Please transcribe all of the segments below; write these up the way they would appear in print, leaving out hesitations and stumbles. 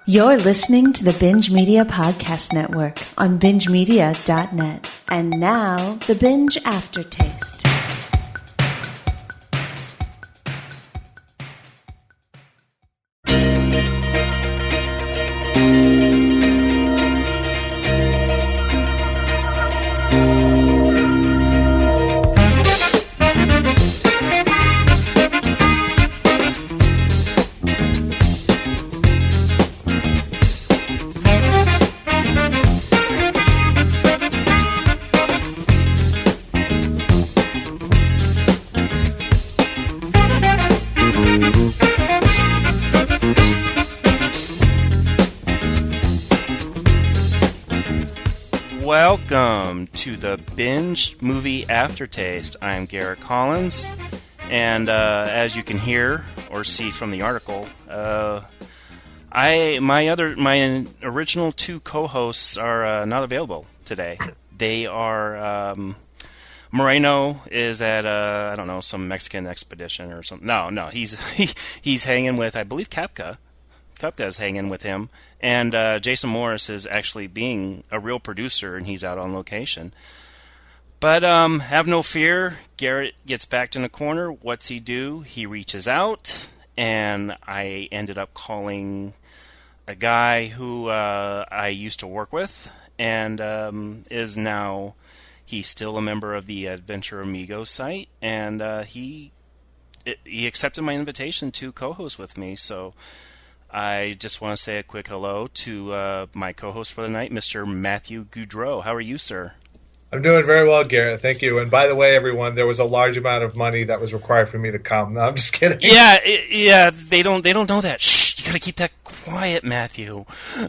You're listening to the Binge Media Podcast Network on BingeMedia.net. And now, the Binge Aftertaste. Welcome to the Binge Movie Aftertaste. I'm Garrett Collins, and as you can hear or see from the article, my original two co-hosts are not available today. They are Moreno is at I don't know, some Mexican expedition or something. No, he's hanging with, I believe, Kapka. Kupka is hanging with him, and Jason Morris is actually being a real producer, and he's out on location. But have no fear, Garrett gets backed in a corner. What's he do? He reaches out, and I ended up calling a guy who I used to work with, and is now, he's still a member of the Adventure Amigos site, and he accepted my invitation to co-host with me, so I just want to say a quick hello to my co-host for the night, Mr. Matthew Goudreau. How are you, sir? I'm doing very well, Garrett. Thank you. And by the way, everyone, there was a large amount of money that was required for me to come. No, I'm just kidding. Yeah. They don't know that. Shh. You gotta keep that quiet, Matthew.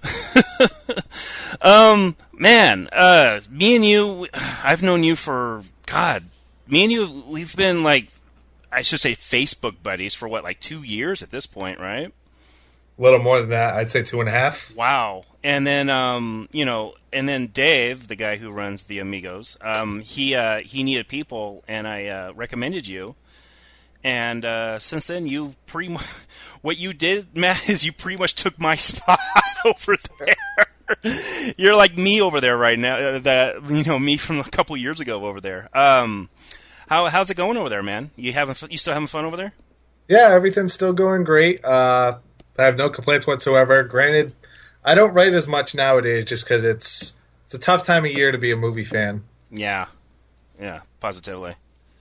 Man, me and you, I've known you for me and you, we've been like, I should say, Facebook buddies for what, like 2 years at this point, right? A little more than that. I'd say 2.5. Wow. And then, and then Dave, the guy who runs the Amigos, he needed people, and I recommended you. And since then, you pretty much, what you did, Matt, is you pretty much took my spot over there. You're like me over there right now. Me from a couple years ago over there. How's it going over there, man? You still having fun over there? Yeah, everything's still going great. I have no complaints whatsoever. Granted, I don't write as much nowadays just because it's a tough time of year to be a movie fan. Yeah, positively.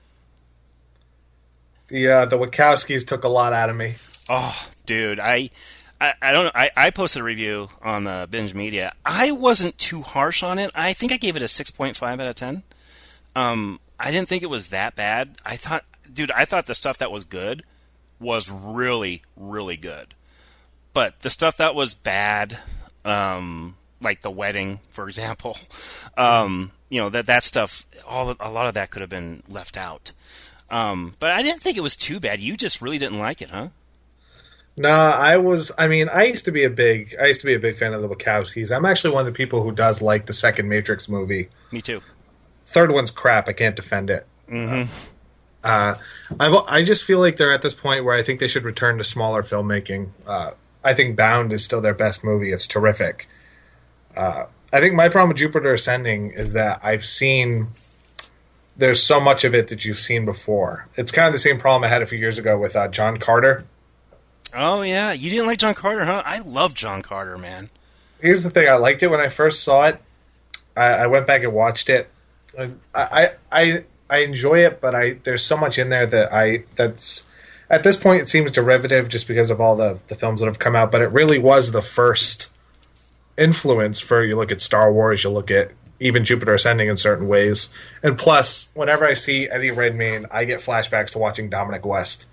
The Wachowskis took a lot out of me. Oh, dude, I don't know. I posted a review on the Binge Media. I wasn't too harsh on it. I think I gave it a 6.5 out of 10. I didn't think it was that bad. I thought the stuff that was good was really, really good. But the stuff that was bad, like The Wedding, for example, that stuff, a lot of that could have been left out. But I didn't think it was too bad. You just really didn't like it, huh? No, I used to be a big fan of the Wachowskis. I'm actually one of the people who does like the second Matrix movie. Me too. Third one's crap. I can't defend it. Mm-hmm. I just feel like they're at this point where I think they should return to smaller filmmaking. I think Bound is still their best movie. It's terrific. I think my problem with Jupiter Ascending is that there's so much of it that you've seen before. It's kind of the same problem I had a few years ago with John Carter. Oh, yeah. You didn't like John Carter, huh? I love John Carter, man. Here's the thing. I liked it when I first saw it. I went back and watched it. I enjoy it, but there's so much in there that's at this point it seems derivative just because of all the films that have come out, but it really was the first influence for, you look at Star Wars, you look at even Jupiter Ascending in certain ways. And plus, whenever I see Eddie Redmayne, I get flashbacks to watching Dominic West.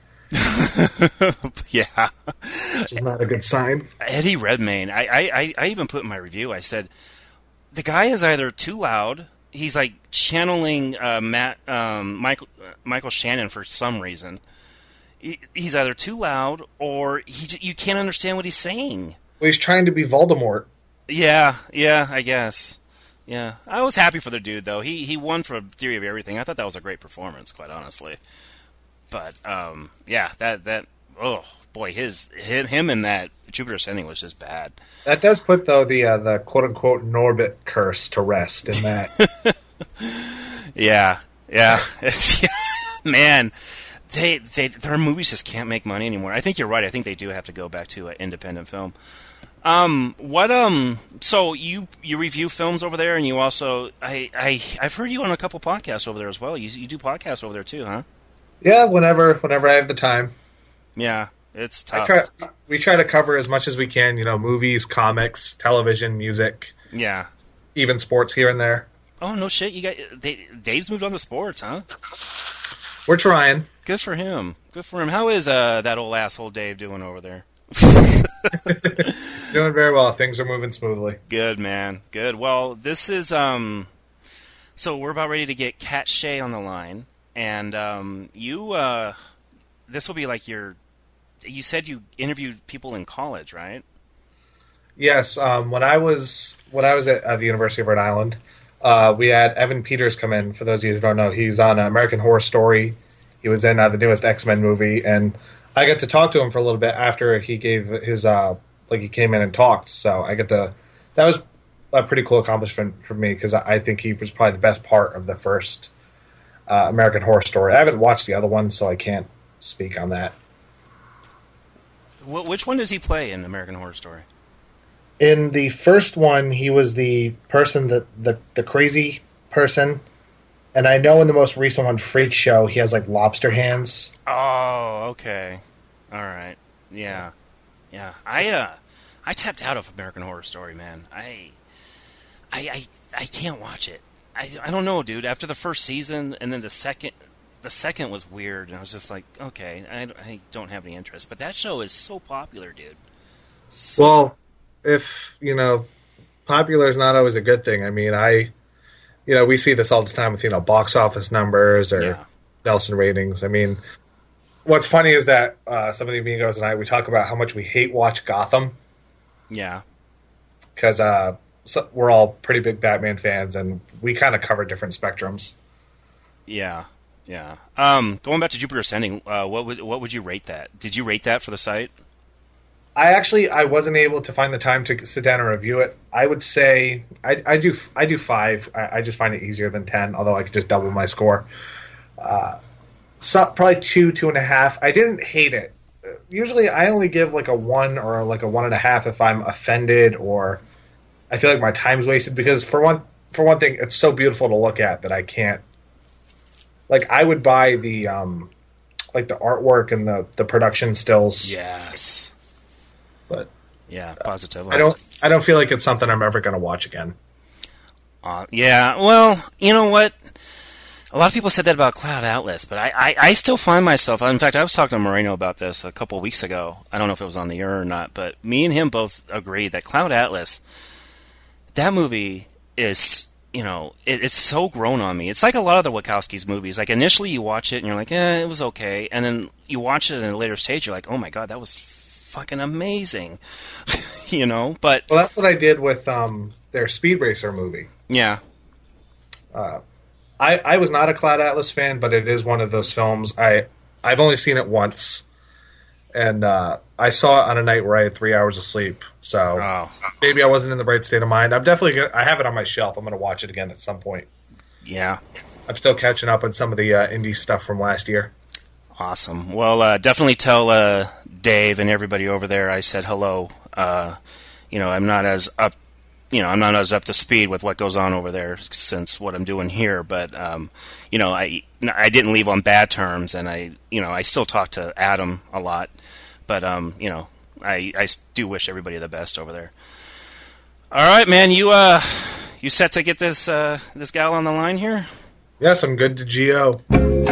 Yeah. Which is not a good sign. Eddie Redmayne, I even put in my review, I said, the guy is either too loud, he's like channeling Michael Shannon for some reason. He's either too loud or you can't understand what he's saying. Well, he's trying to be Voldemort. Yeah, I guess. Yeah, I was happy for the dude though. He won for Theory of Everything. I thought that was a great performance, quite honestly. But yeah, that oh boy, him in that Jupiter Ascending was just bad. That does put though the quote unquote Norbit curse to rest in that. Yeah. Man, their movies just can't make money anymore. I think you're right. I think they do have to go back to an independent film. So you review films over there, and you also I've heard you on a couple podcasts over there as well. You do podcasts over there too, huh? Yeah, whenever I have the time. Yeah, it's tough. We try to cover as much as we can. Movies, comics, television, music. Yeah, even sports here and there. Oh no shit! Dave's moved on to sports, huh? We're trying. Good for him. How is that old asshole Dave doing over there? Doing very well. Things are moving smoothly. Good, man. Good. Well, this is so we're about ready to get Kat Shea on the line, and this will be like you said you interviewed people in college, right? Yes. When I was at the University of Rhode Island, we had Evan Peters come in. For those of you who don't know, he's on American Horror Story. He was in the newest X-Men movie, and I got to talk to him for a little bit after he gave his he came in and talked. So that was a pretty cool accomplishment for me because I think he was probably the best part of the first American Horror Story. I haven't watched the other one, so I can't speak on that. Which one does he play in American Horror Story? In the first one, he was the person the crazy person. And I know in the most recent one, Freak Show, he has lobster hands. Oh, okay. All right. Yeah. I tapped out of American Horror Story, man. I can't watch it. I don't know, dude. After the first season, and then the second was weird, and I was just like, okay, I don't have any interest. But that show is so popular, dude. Well, if popular is not always a good thing. I mean, we see this all the time with, box office numbers or Nielsen ratings. I mean, what's funny is that some of the amigos and I, we talk about how much we hate watch Gotham. Yeah. Because we're all pretty big Batman fans, and we kind of cover different spectrums. Yeah. Going back to Jupiter Ascending, what would you rate that? Did you rate that for the site? I wasn't able to find the time to sit down and review it. I would say I do 5. I just find it easier than 10, although I could just double my score. So probably 2.5. I didn't hate it. Usually I only give a 1 or a 1.5 if I'm offended or I feel like my time's wasted, because for one thing, it's so beautiful to look at that I can't. I would buy the the artwork and the production stills. Yes. But yeah, positively. I don't feel like it's something I'm ever going to watch again. Yeah, well, you know what? A lot of people said that about Cloud Atlas, but I still find myself... In fact, I was talking to Moreno about this a couple of weeks ago. I don't know if it was on the air or not, but me and him both agree that Cloud Atlas, that movie is... it's so grown on me. It's like a lot of the Wachowskis movies. Initially you watch it and you're like, it was okay. And then you watch it in a later stage, you're like, oh my god, that was fucking amazing. But... Well, that's what I did with their Speed Racer movie. Yeah. I was not a Cloud Atlas fan, but it is one of those films. I've only seen it once. And I saw it on a night where I had 3 hours of sleep. So maybe I wasn't in the right state of mind. I'm definitely I have it on my shelf. I'm going to watch it again at some point. Yeah. I'm still catching up on some of the indie stuff from last year. Awesome. Well, definitely tell Dave and everybody over there I said hello. I'm not as up. I'm not as up to speed with what goes on over there since what I'm doing here. But I didn't leave on bad terms, and I still talk to Adam a lot. But I do wish everybody the best over there. All right, man. You set to get this gal on the line here? Yes, I'm good to Geo.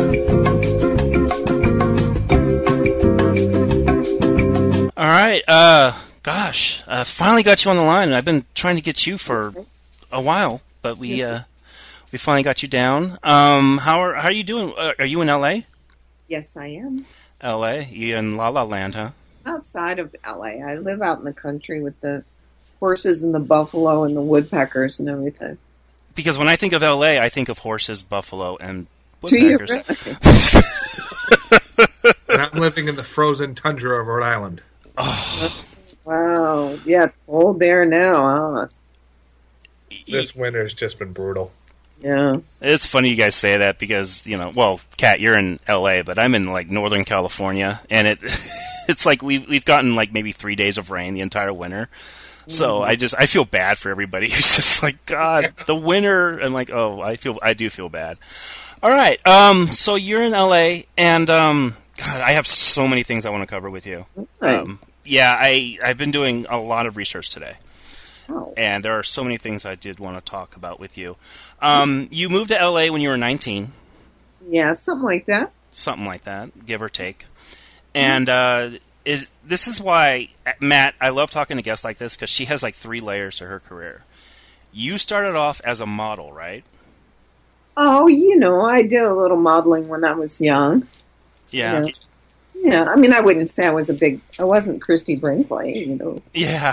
All right, gosh, finally got you on the line. I've been trying to get you for a while, but we finally got you down. How are you doing? Are you in LA? Yes, I am. LA? You in La La Land, huh? Outside of LA. I live out in the country with the horses and the buffalo and the woodpeckers and everything. Because when I think of LA, I think of horses, buffalo, and woodpeckers. Do you really? And I'm living in the frozen tundra of Rhode Island. Oh. Wow. Yeah, it's cold there now, huh? This winter's just been brutal. Yeah. It's funny you guys say that because, well, Kat, you're in LA, but I'm in like Northern California, and it's like we've gotten like maybe 3 days of rain the entire winter. So I I feel bad for everybody who's just like, God, the winter, and like, oh, I do feel bad. All right, so you're in LA, and God, I have so many things I want to cover with you. Right. Yeah, I've been doing a lot of research today. Oh. And there are so many things I did want to talk about with you. You moved to LA when you were 19. Yeah, something like that. Something like that, give or take. And this is why, Matt, I love talking to guests like this because she has like 3 layers to her career. You started off as a model, right? Oh, I did a little modeling when I was young. Yeah. Yeah, I mean, I wouldn't say I wasn't Christy Brinkley, Yeah.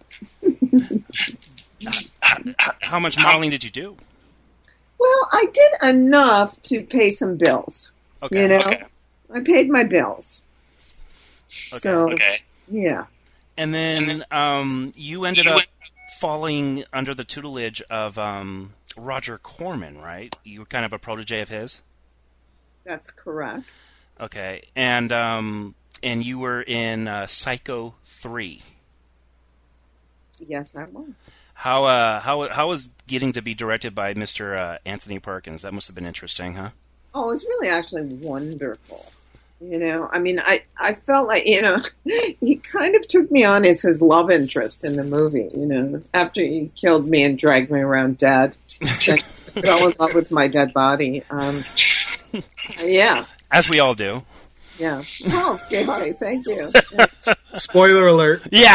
How much modeling did you do? Well, I did enough to pay some bills. Okay. Okay. I paid my bills. Okay. So, yeah. And then you ended up falling under the tutelage of Roger Corman, right? You were kind of a protege of his? That's correct. Okay. And you were in Psycho 3. Yes, I was. How was getting to be directed by Mr. Anthony Perkins? That must have been interesting, huh? Oh, it was really actually wonderful. I mean, I felt like, he kind of took me on as his love interest in the movie, after he killed me and dragged me around dead. I fell in love with my dead body. Yeah. As we all do. Yeah. Oh, okay, thank you. Spoiler alert. Yeah.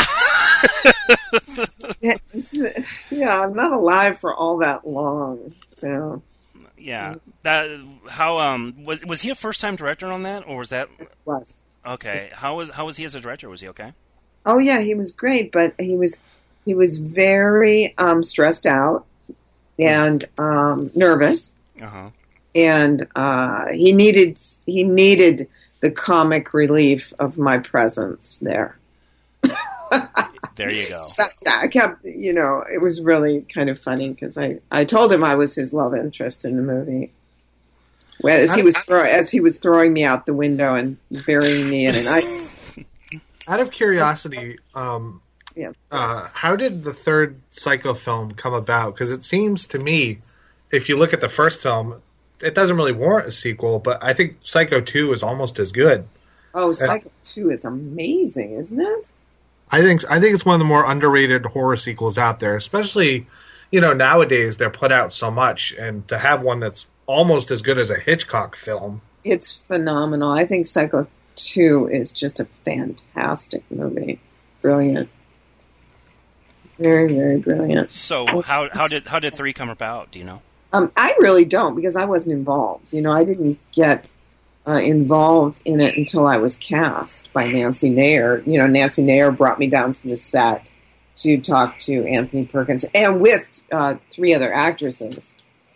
Yeah, I'm not alive for all that long, so. Yeah. That how was he a first time director on that, or was that? Was. Okay. How was he as a director? Was he okay? Oh yeah, he was great, but he was very stressed out and nervous. Uh-huh. And he needed the comic relief of my presence there. There you go. So, yeah, I kept, it was really kind of funny because I told him I was his love interest in the movie. As he was throwing me out the window and burying me in an ice. Out of curiosity, how did the third Psycho film come about? Because it seems to me, if you look at the first film, it doesn't really warrant a sequel, but I think Psycho 2 is almost as good. Oh, Psycho 2 is amazing, isn't it? I think it's one of the more underrated horror sequels out there, especially, nowadays they're put out so much, and to have one that's almost as good as a Hitchcock film. It's phenomenal. I think Psycho 2 is just a fantastic movie. Brilliant. Very, very brilliant. So how did 3 come about? Do you know? I really don't, because I wasn't involved. I didn't get involved in it until I was cast by Nancy Nayer. Nancy Nayer brought me down to the set to talk to Anthony Perkins and with 3 other actresses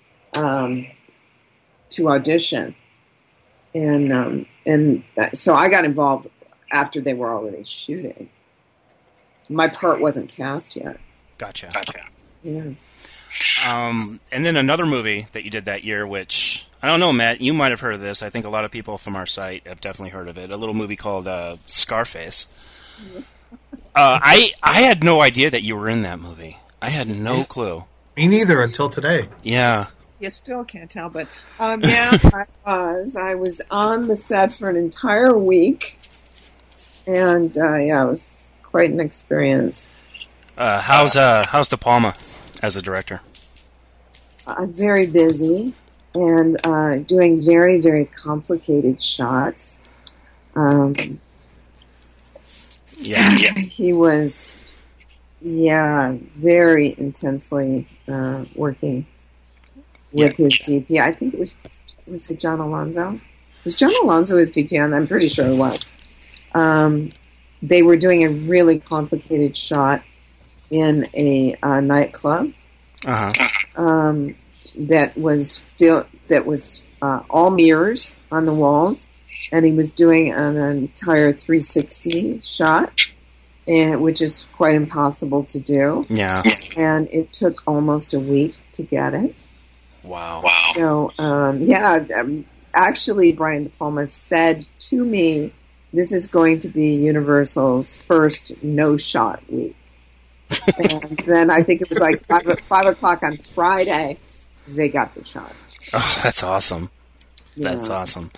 to audition. And so I got involved after they were already shooting. My part wasn't cast yet. Gotcha. Yeah. And then another movie that you did that year, which I don't know, Matt, you might have heard of this. I think a lot of people from our site have definitely heard of it. A little movie called Scarface. I had no idea that you were in that movie. I had no clue. Me neither until today. Yeah. You still can't tell, but yeah, I was on the set for an entire week, and it was quite an experience. How's De Palma as a director? Very busy and doing very, very complicated shots. He was, very intensely working with his DP. I think was it John Alonzo? Was John Alonzo his DP? I'm pretty sure it was. They were doing a really complicated shot in a nightclub. Uh-huh. That was all mirrors on the walls, and he was doing an entire 360 shot, which is quite impossible to do. Yeah. And it took almost a week to get it. Wow. So, actually, Brian De Palma said to me, this is going to be Universal's first no-shot week. And then I think it was like 5 o'clock on Friday, they got the shot. Oh, that's awesome. Yeah. That's awesome.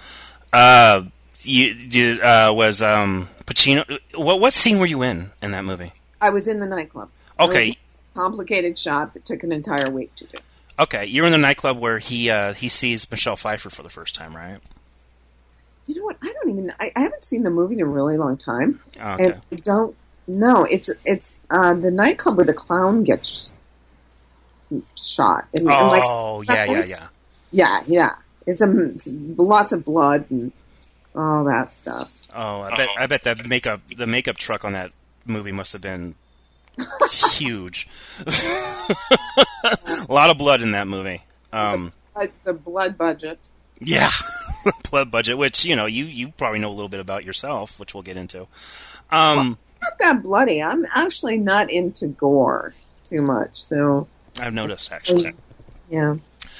Was Pacino... What scene were you in that movie? I was in the nightclub. Okay. It was a complicated shot that took an entire week to do. Okay, you're in the nightclub where he sees Michelle Pfeiffer for the first time, right? You know what? I haven't seen the movie in a really long time. Okay. And I don't know. It's the nightclub where the clown gets shot. And Yeah. It's lots of blood and all that stuff. Oh, I bet the makeup truck on that movie must have been huge. A lot of blood in that movie. The blood budget. Yeah, blood budget, which you probably know a little bit about yourself, which we'll get into. Not that bloody. I'm actually not into gore too much, so I've noticed actually. Yeah.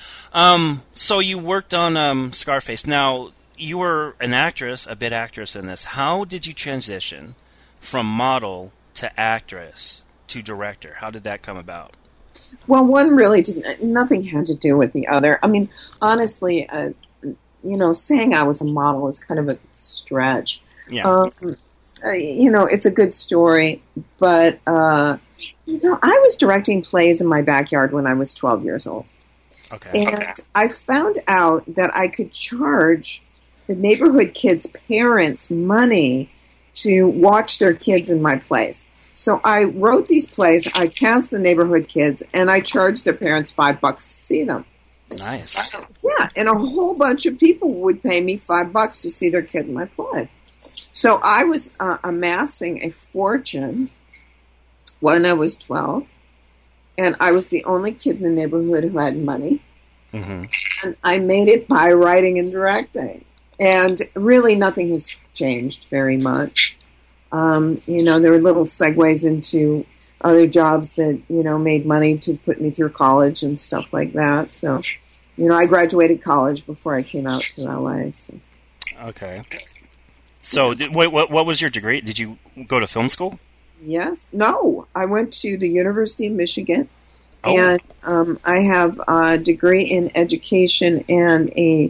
So you worked on Scarface. Now you were a bit actress in this. How did you transition from model to actress to director? How did that come about? Well, one really didn't. Nothing had to do with the other. I mean, honestly, saying I was a model is kind of a stretch. Yeah. It's a good story, but I was directing plays in my backyard when I was 12 years old. Okay. And I found out that I could charge the neighborhood kids' parents money to watch their kids in my plays. So I wrote these plays, I cast the neighborhood kids, and I charged their parents $5 to see them. Nice. Yeah, and a whole bunch of people would pay me $5 to see their kid in my play. So I was amassing a fortune when I was 12, and I was the only kid in the neighborhood who had money. Mm-hmm. And I made it by writing and directing. And really nothing has changed very much. There were little segues into other jobs that, made money to put me through college and stuff like that. So, I graduated college before I came out to LA. So. Okay. So, what was your degree? Did you go to film school? Yes. No. I went to the University of Michigan. Oh. And I have a degree in education and a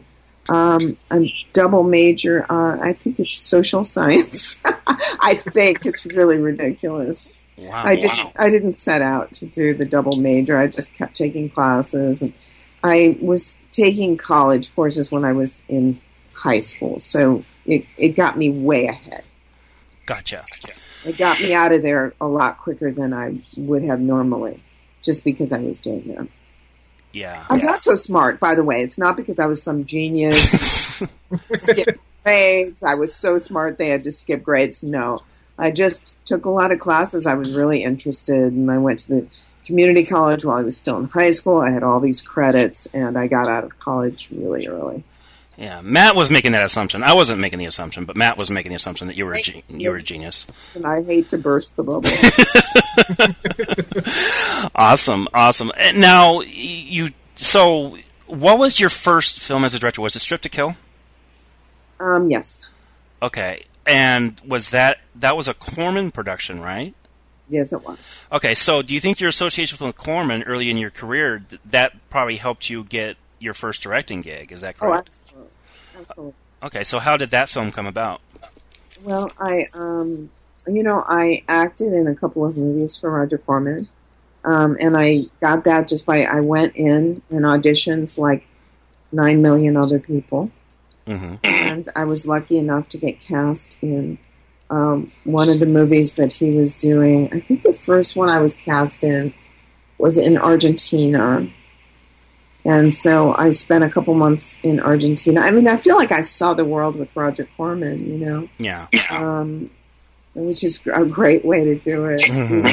double major. I think it's social science. I think it's really ridiculous. Wow, I didn't set out to do the double major. I just kept taking classes, and I was taking college courses when I was in high school, so it got me way ahead. Gotcha. It got me out of there a lot quicker than I would have normally, just because I was doing that. Yeah. I'm not so smart, by the way. It's not because I was some genius. Skip grades. I was so smart they had to skip grades. No. I just took a lot of classes. I was really interested, and I went to the community college while I was still in high school. I had all these credits, and I got out of college really early. Yeah, Matt was making that assumption. I wasn't making the assumption, but Matt was making the assumption that you were a genius. And I hate to burst the bubble. Awesome. And now, so what was your first film as a director? Was it Strip to Kill? Yes. Okay, and that was a Corman production, right? Yes, it was. Okay, so do you think your association with Corman early in your career, that probably helped you get your first directing gig? Is that correct? Oh, absolutely. Okay, so how did that film come about? Well, I acted in a couple of movies for Roger Corman, and I got that just by I went in and auditioned like 9 million other people, and I was lucky enough to get cast in one of the movies that he was doing. I think the first one I was cast in was in Argentina. And so I spent a couple months in Argentina. I mean, I feel like I saw the world with Roger Corman, Yeah. Which is a great way to do it.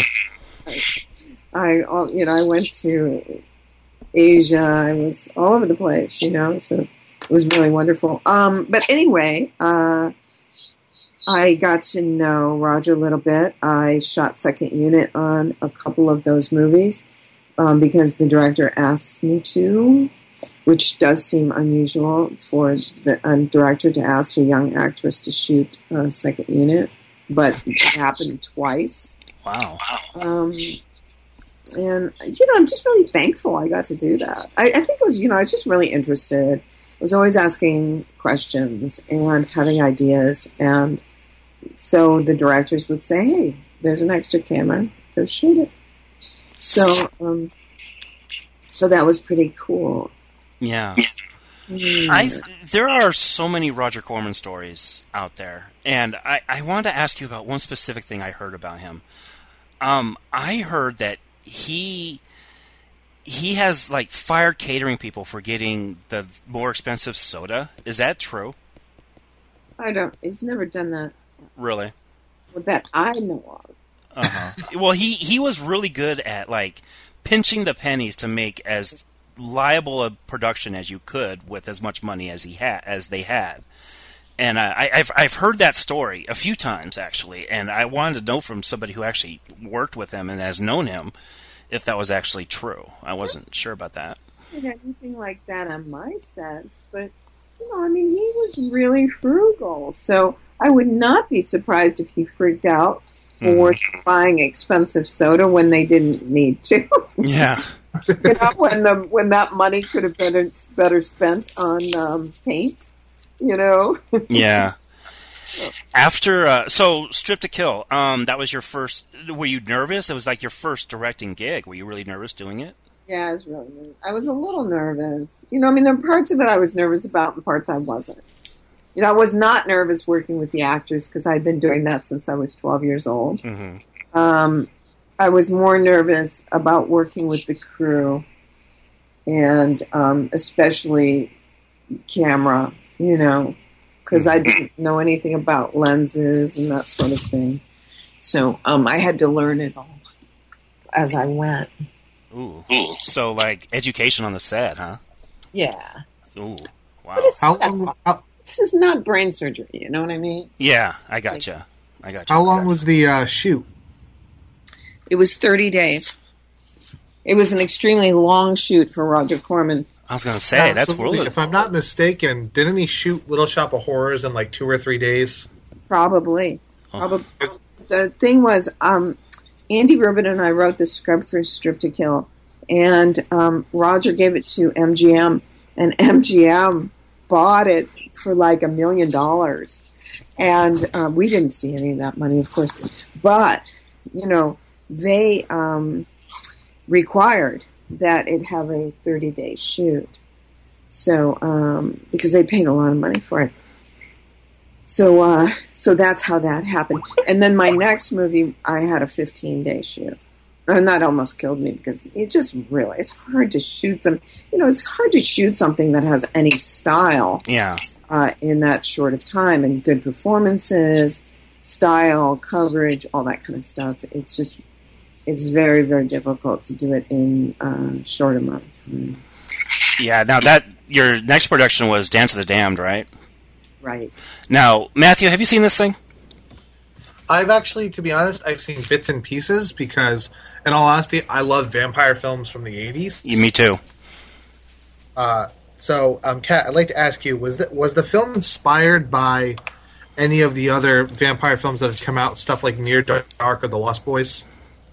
I went to Asia. I was all over the place, so It was really wonderful. But anyway, I got to know Roger a little bit. I shot second unit on a couple of those movies because the director asked me to, which does seem unusual for a director to ask a young actress to shoot second unit, but it happened twice. Wow. And, I'm just really thankful I got to do that. I think it was, I was just really interested. I was always asking questions and having ideas. And so the directors would say, hey, there's an extra camera, go shoot it. So that was pretty cool. Yeah. There are so many Roger Corman stories out there. And I wanted to ask you about one specific thing I heard about him. I heard that he has like fired catering people for getting the more expensive soda. Is that true? He's never done that. Really? Well, that I know of. Uh-huh. Well, he was really good at like pinching the pennies to make as liable a production as you could with as much money as they had. And I've heard that story a few times, actually, and I wanted to know from somebody who actually worked with him and has known him if that was actually true. I wasn't sure about that. I didn't have anything like that on my sets, but, he was really frugal. So I would not be surprised if he freaked out for buying expensive soda when they didn't need to. Yeah. When that money could have been better spent on paint. Yeah. After so Strip to Kill, that was your first. Were you nervous? It was like your first directing gig. Were you really nervous doing it? Yeah, I was really nervous. I was a little nervous. There are parts of it I was nervous about and parts I wasn't. I was not nervous working with the actors because I'd been doing that since I was 12 years old. Mm-hmm. I was more nervous about working with the crew and especially camera, because I didn't know anything about lenses and that sort of thing. So I had to learn it all as I went. Ooh. So like education on the set, huh? Yeah. Ooh. Wow. This is not brain surgery, you know what I mean? Yeah, I gotcha. How long was the shoot? It was 30 days. It was an extremely long shoot for Roger Corman. I was going to say, that's really... If I'm not mistaken, didn't he shoot Little Shop of Horrors in like 2 or 3 days? Probably. The thing was, Andy Rubin and I wrote the script for Strip to Kill, and Roger gave it to MGM, and MGM bought it for like $1 million. And we didn't see any of that money, of course. But, they required that it have a 30-day shoot. So, because they paid a lot of money for it. So that's how that happened. And then my next movie, I had a 15-day shoot. And that almost killed me because it's hard to shoot it's hard to shoot something that has any style. Yeah. In that short of time, and good performances, style, coverage, all that kind of stuff. It's very, very difficult to do it in a short amount of time. Yeah. Now your next production was Dance of the Damned, right? Right. Now, Matthew, have you seen this thing? I've actually, to be honest, I've seen bits and pieces because, in all honesty, I love vampire films from the 80s. Yeah, me too. Kat, I'd like to ask you, was the film inspired by any of the other vampire films that have come out, stuff like Near Dark or The Lost Boys?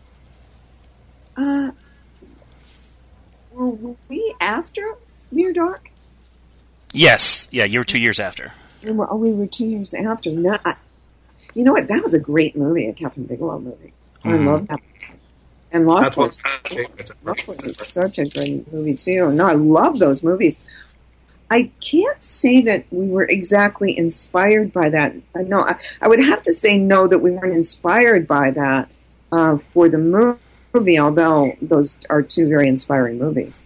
Were we after Near Dark? Yes. Yeah, you were 2 years after. We were 2 years after. No, you know what? That was a great movie, a Captain Bigelow movie. I love that. And Lost Boys is such a great movie, too. No, I love those movies. I can't say that we were exactly inspired by that. No, I would have to say no, that we weren't inspired by that for the movie, although those are two very inspiring movies,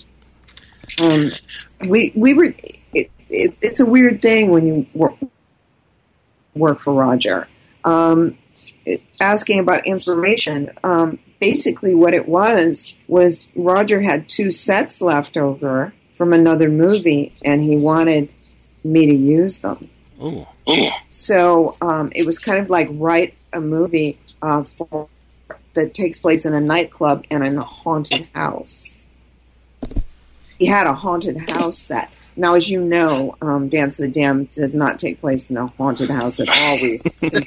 We were... It's a weird thing when you work for Roger. Asking about inspiration, basically what it was Roger had 2 sets left over from another movie, and he wanted me to use them. Ooh. So it was kind of like write a movie that takes place in a nightclub and in a haunted house. He had a haunted house set. Now, as you know, Dance of the Damned does not take place in a haunted house at all. We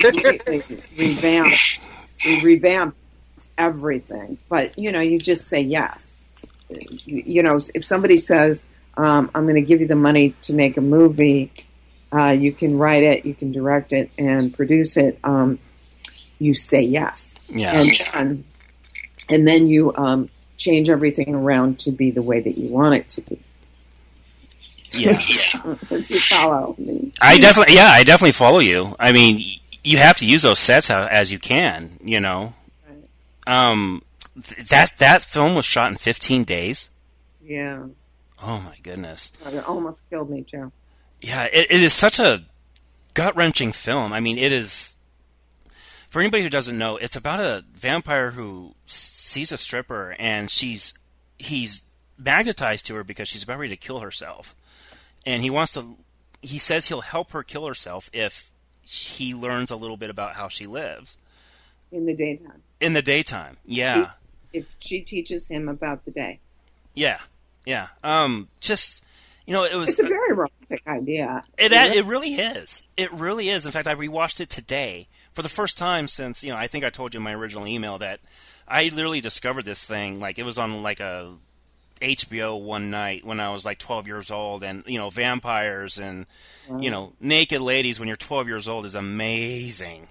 revamped everything. But, you just say yes. If somebody says, I'm going to give you the money to make a movie, you can write it, you can direct it, and produce it, you say yes. Yeah. And then you change everything around to be the way that you want it to be. Yeah. If you follow me. I definitely follow you. I mean, you have to use those sets as you can, Right. That film was shot in 15 days. Yeah. Oh my goodness. It almost killed me, too. Yeah, it is such a gut-wrenching film. I mean, it is... For anybody who doesn't know, it's about a vampire who sees a stripper, and he's magnetized to her because she's about ready to kill herself. And he says he'll help her kill herself if he learns a little bit about how she lives. In the daytime. In the daytime, yeah. If she teaches him about the day. Yeah. It's a very romantic idea. It really is. It really is. In fact, I rewatched it today for the first time since, I think I told you in my original email that I literally discovered this thing, it was on a HBO one night when I was 12 years old, and, vampires and, Wow. naked ladies when you're 12 years old is amazing.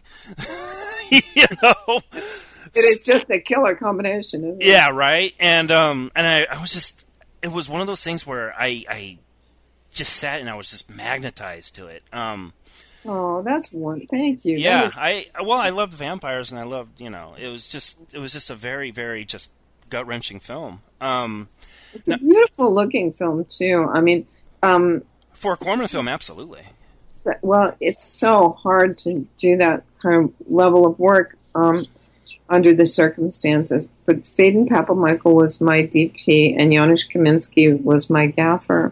It is just a killer combination, isn't it? Yeah, right? And I was just, it was one of those things where I just sat and I was just magnetized to it. Oh, that's one. Thank you. Yeah, I loved vampires, and I loved, it was just a very, very just gut-wrenching film. It's a beautiful looking film too. I mean, for a Corman film, absolutely. Well, it's so hard to do that kind of level of work under the circumstances. But Faden Papamichael was my DP, and Janusz Kaminski was my gaffer.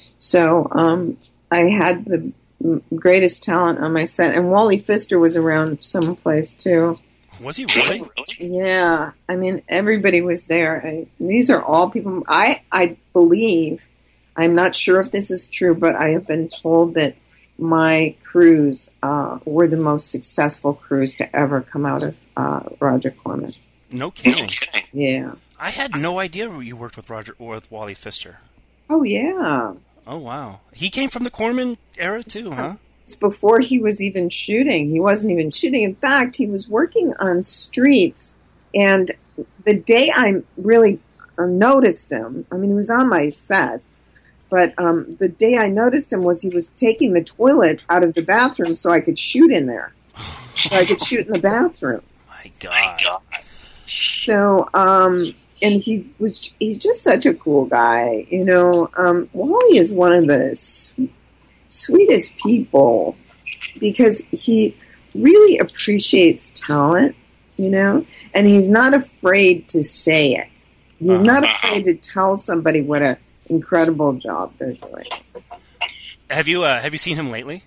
So I had the greatest talent on my set, and Wally Pfister was around someplace too. Was he really? Yeah, I mean, everybody was there. These are all people. I believe, I'm not sure if this is true, but I have been told that my crews were the most successful crews to ever come out of Roger Corman. No kidding. Yeah. I had no idea you worked with Wally Pfister. Oh, yeah. Oh, wow. He came from the Corman era, too, huh? It's before he was even shooting. He wasn't even shooting. In fact, he was working on streets, and the day I really noticed him, I mean, he was on my set, but the day I noticed him was he was taking the toilet out of the bathroom so I could shoot in there. So I could shoot in the bathroom. My God. So, and he's just such a cool guy, Wally is one of the sweetest people because he really appreciates talent, and he's not afraid to say it. He's not afraid to tell somebody what a incredible job they're doing. Have you seen him lately?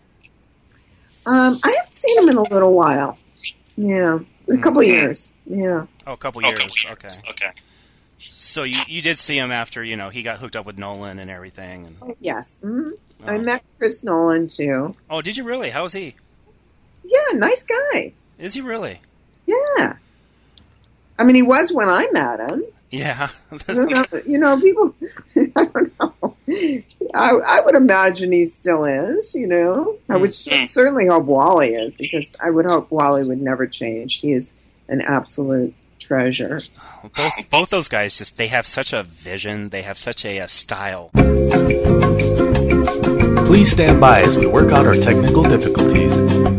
I haven't seen him in a little while. Yeah, a couple of years. Yeah. Oh, a couple years. Okay. So you did see him after he got hooked up with Nolan and everything. And... Oh, yes. Mm-hmm. Oh. I met Chris Nolan too. Oh, did you really? How is he? Yeah, nice guy. Is he really? Yeah. I mean, he was when I met him. Yeah. People, I don't know. I would imagine he still is, I would certainly hope Wally is, because I would hope Wally would never change. He is an absolute treasure. Both those guys, they have such a vision. They have such a style. Please stand by as we work out our technical difficulties.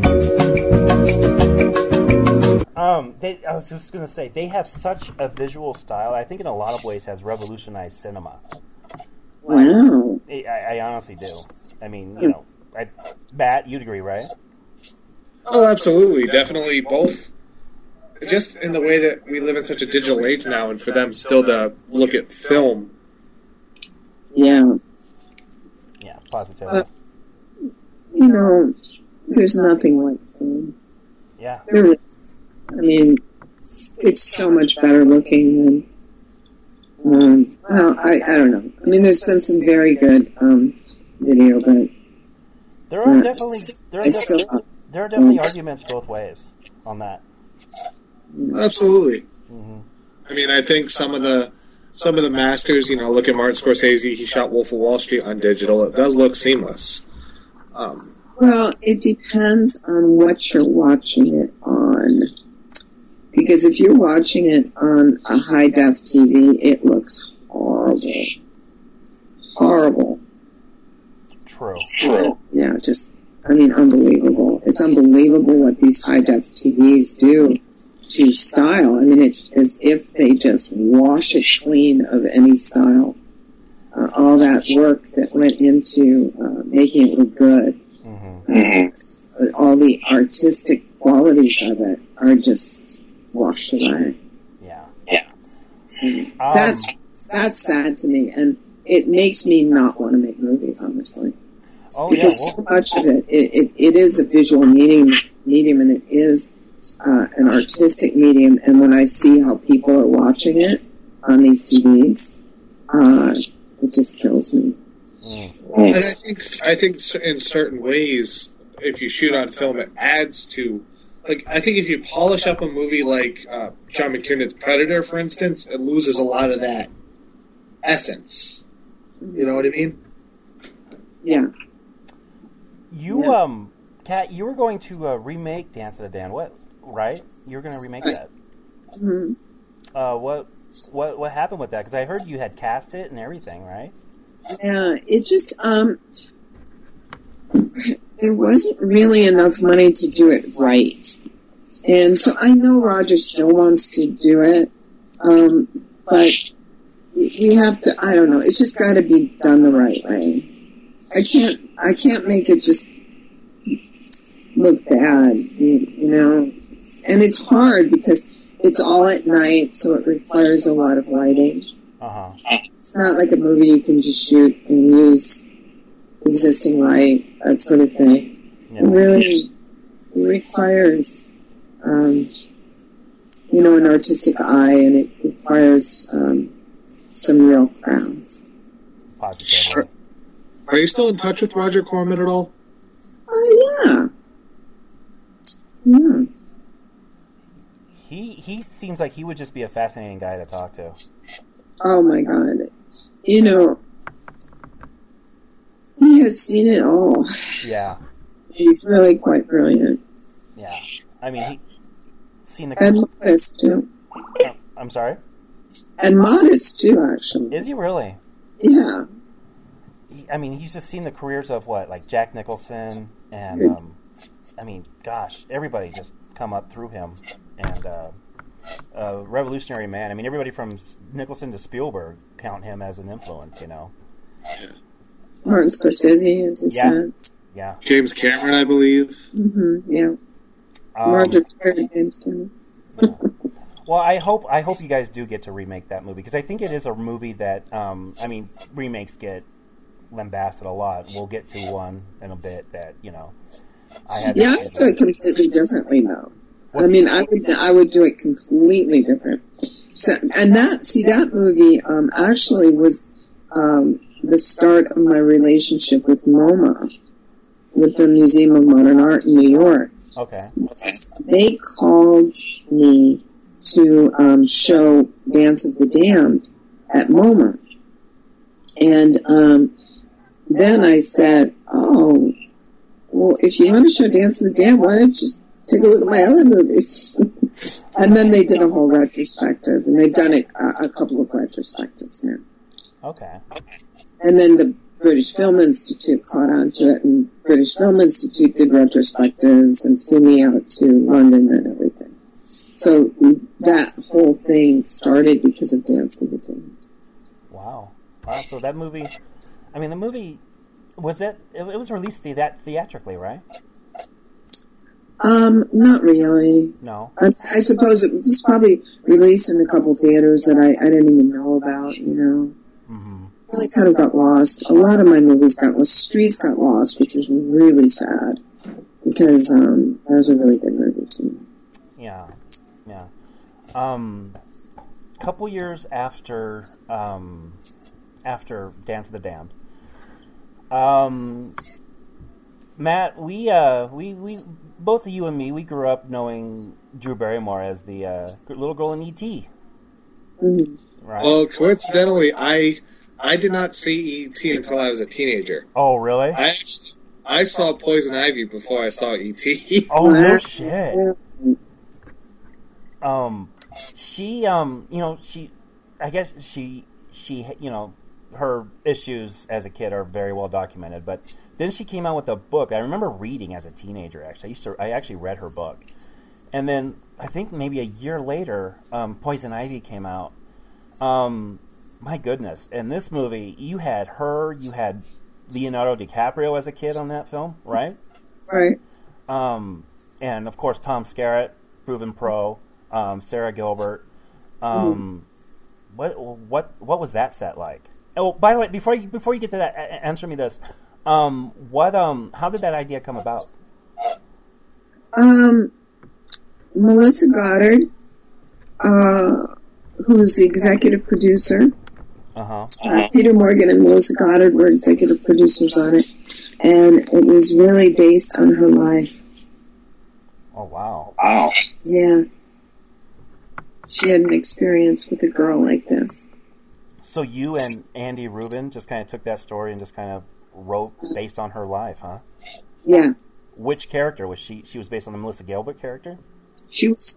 I was just going to say, they have such a visual style. I think in a lot of ways has revolutionized cinema. Wow. I honestly do. I mean, Matt, you'd agree, right? Oh, absolutely. Definitely both. Just in the way that we live in such a digital age now, and for them still to look at film Yeah. Yeah, positively. You know, there's nothing like film. Yeah. I mean, it's so much better looking than. Well, I don't know. I mean, there's been some very good video, but There are definitely arguments both ways on that. Absolutely. Mm-hmm. I mean, I think some of the masters, you know, look at Martin Scorsese. He shot Wolf of Wall Street on digital. It does look seamless. Well, it depends on what you're watching it on. Because if you're watching it on a high-def TV, it looks horrible. Horrible. True. Yeah, just, I mean, unbelievable. It's unbelievable what these high-def TVs do to style. I mean, it's as if they just wash it clean of any style. All that work that went into making it look good. Mm-hmm. All the artistic qualities of it are just washed away. Yeah. So that's sad to me, and it makes me not want to make movies, honestly. Because so much of it is a visual medium, and it is an artistic medium. And when I see how people are watching it on these TVs, it just kills me. And I think in certain ways, if you shoot on film, it adds to. Like, I think if you polish up a movie like John McTiernan's Predator, for instance, it loses a lot of that essence. You know what I mean? Yeah. Kat, you were going to remake Dance of the Damned, right? You were going to remake that. Mm-hmm. What happened with that? Because I heard you had cast it and everything, right? Yeah, it just there wasn't really enough money to do it right. And so I know Roger still wants to do it, but we have to, I don't know, it's just got to be done the right way. I can't make it just look bad, you know? And it's hard because it's all at night, so it requires a lot of lighting. Uh-huh. It's not like a movie you can just shoot and use existing light, that sort of thing. Yeah. It really requires, an artistic eye, and it requires some real craft. Positively. Are you still in touch with Roger Corman at all? Yeah. Yeah. He seems like he would just be a fascinating guy to talk to. Oh my God. You know, he has seen it all. Yeah. He's really quite brilliant. Yeah. I mean, he's seen the... And modest, too. I'm sorry? And modest, too, actually. Is he really? Yeah. He's just seen the careers of, like Jack Nicholson, and, gosh, everybody just come up through him. And revolutionary man. I mean, everybody from Nicholson to Spielberg count him as an influence, you know. Yeah. Martin Scorsese, as you said. Yeah. James Cameron, I believe. Mm-hmm, yeah. Roger Cameron, James Cameron. Yeah. Well, I hope you guys do get to remake that movie, because I think it is a movie that, remakes get lambasted a lot. We'll get to one in a bit that, I do it completely differently, though. I would do it completely different. So, and that movie actually was the start of my relationship with MoMA, with the Museum of Modern Art in New York. Okay. They called me to show Dance of the Damned at MoMA. And then I said, oh, well, if you want to show Dance of the Damned, why don't you just take a look at my other movies? And then they did a whole retrospective, and they've done a couple of retrospectives now. Okay. And then the British Film Institute caught on to it, and British Film Institute did retrospectives and flew me out to London and everything. So that whole thing started because of Dance of the Damned. Wow. So that movie, the movie, was it was released theatrically, right? Not really. No. I suppose it was probably released in a couple theaters that I didn't even know about, you know. Mm-hmm. really kind of got lost. A lot of my movies got lost. Streets got lost, which was really sad because that was a really good movie too. Yeah. Couple years after Dance of the Damned, Matt, we both of you and me, we grew up knowing Drew Barrymore as the little girl in E.T. Mm-hmm. Right? Well, coincidentally, I did not see E.T. until I was a teenager. Oh, really? I saw Poison Ivy before I saw E.T. Oh, no shit. I guess she, her issues as a kid are very well documented, but then she came out with a book I remember reading as a teenager, actually. I actually read her book. And then, I think maybe a year later, Poison Ivy came out. My goodness. In this movie, you had Leonardo DiCaprio as a kid on that film, right? Right. And, of course, Tom Skerritt, proven pro, Sarah Gilbert. What was that set like? Oh, by the way, before you get to that, answer me this. How did that idea come about? Melissa Goddard, who's the executive producer. Peter Morgan and Melissa Goddard were executive producers on it, and it was really based on her life. Oh, wow. Yeah. She had an experience with a girl like this. So you and Andy Rubin just kind of took that story and just kind of wrote based on her life, huh? Yeah. Which character was she? She was based on the Melissa Gilbert character? She was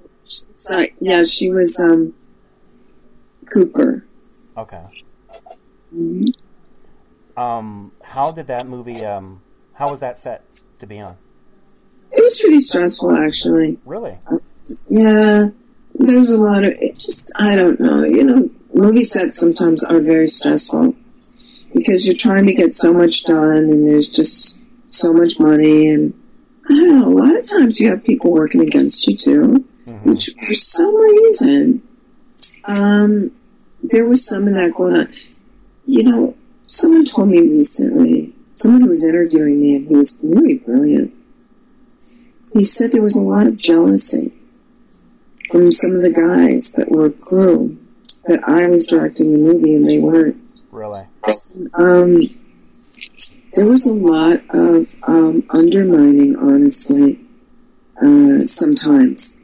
Cooper. Okay. Mm-hmm. How did that movie, how was that set to be on? It was pretty stressful, actually. Really? Yeah. There's a lot of, I don't know, movie sets sometimes are very stressful because you're trying to get so much done and there's just so much money, and I don't know, a lot of times you have people working against you too, which for some reason, there was some of that going on. Someone told me recently, someone who was interviewing me, and he was really brilliant. He said there was a lot of jealousy from some of the guys that were crew that I was directing the movie and they weren't. Really? There was a lot of undermining, honestly, sometimes.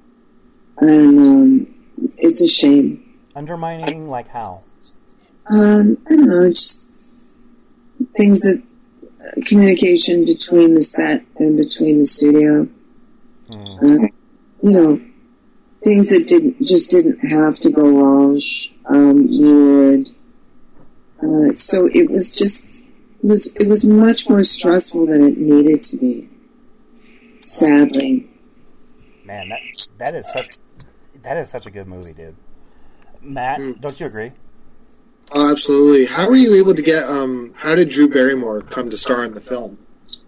And it's a shame. Undermining, like how? I don't know, just things that communication between the set and between the studio. Things that didn't have to go wrong would. So it was much more stressful than it needed to be. Sadly. Man, that is such a good movie, dude. Matt, don't you agree? Oh, absolutely. How were you able to get? How did Drew Barrymore come to star in the film?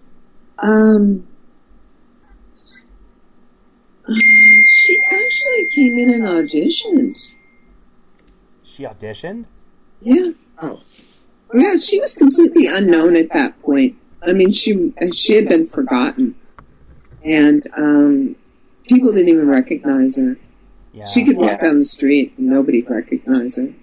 She actually came in and auditioned. She auditioned? Yeah. Oh. Yeah, she was completely unknown at that point. I mean, she had been forgotten, and people didn't even recognize her. Yeah. She could walk down the street and nobody'd recognize her.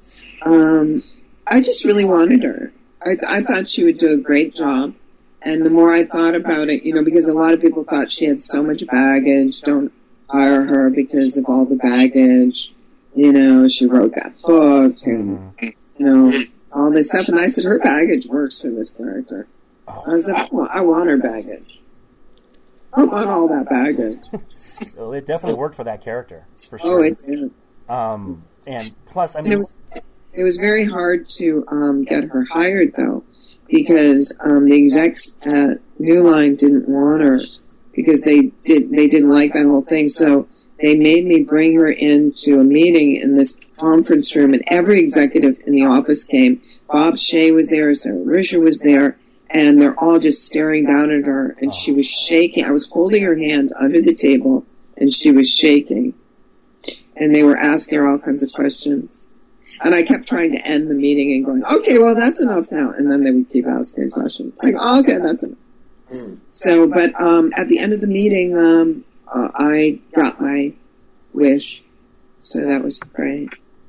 I just really wanted her. I thought she would do a great job. And the more I thought about it, because a lot of people thought she had so much baggage, don't hire her because of all the baggage. She wrote that book and, all this stuff. And I said, her baggage works for this character. I said, I want her baggage. I want all that baggage. Well, it definitely worked for that character, for Oh, sure. it did. And plus, I mean... It was very hard to get her hired, though, because the execs at New Line didn't want her because they didn't like that whole thing. So they made me bring her into a meeting in this conference room, and every executive in the office came. Bob Shea was there, Sarah Risher was there, and they're all just staring down at her, and she was shaking. I was holding her hand under the table, and she was shaking. And they were asking her all kinds of questions. And I kept trying to end the meeting and going, okay, well, that's enough now. And then they would keep asking questions. Like, oh, okay, that's enough. So, but at the end of the meeting, I got my wish. So that was great.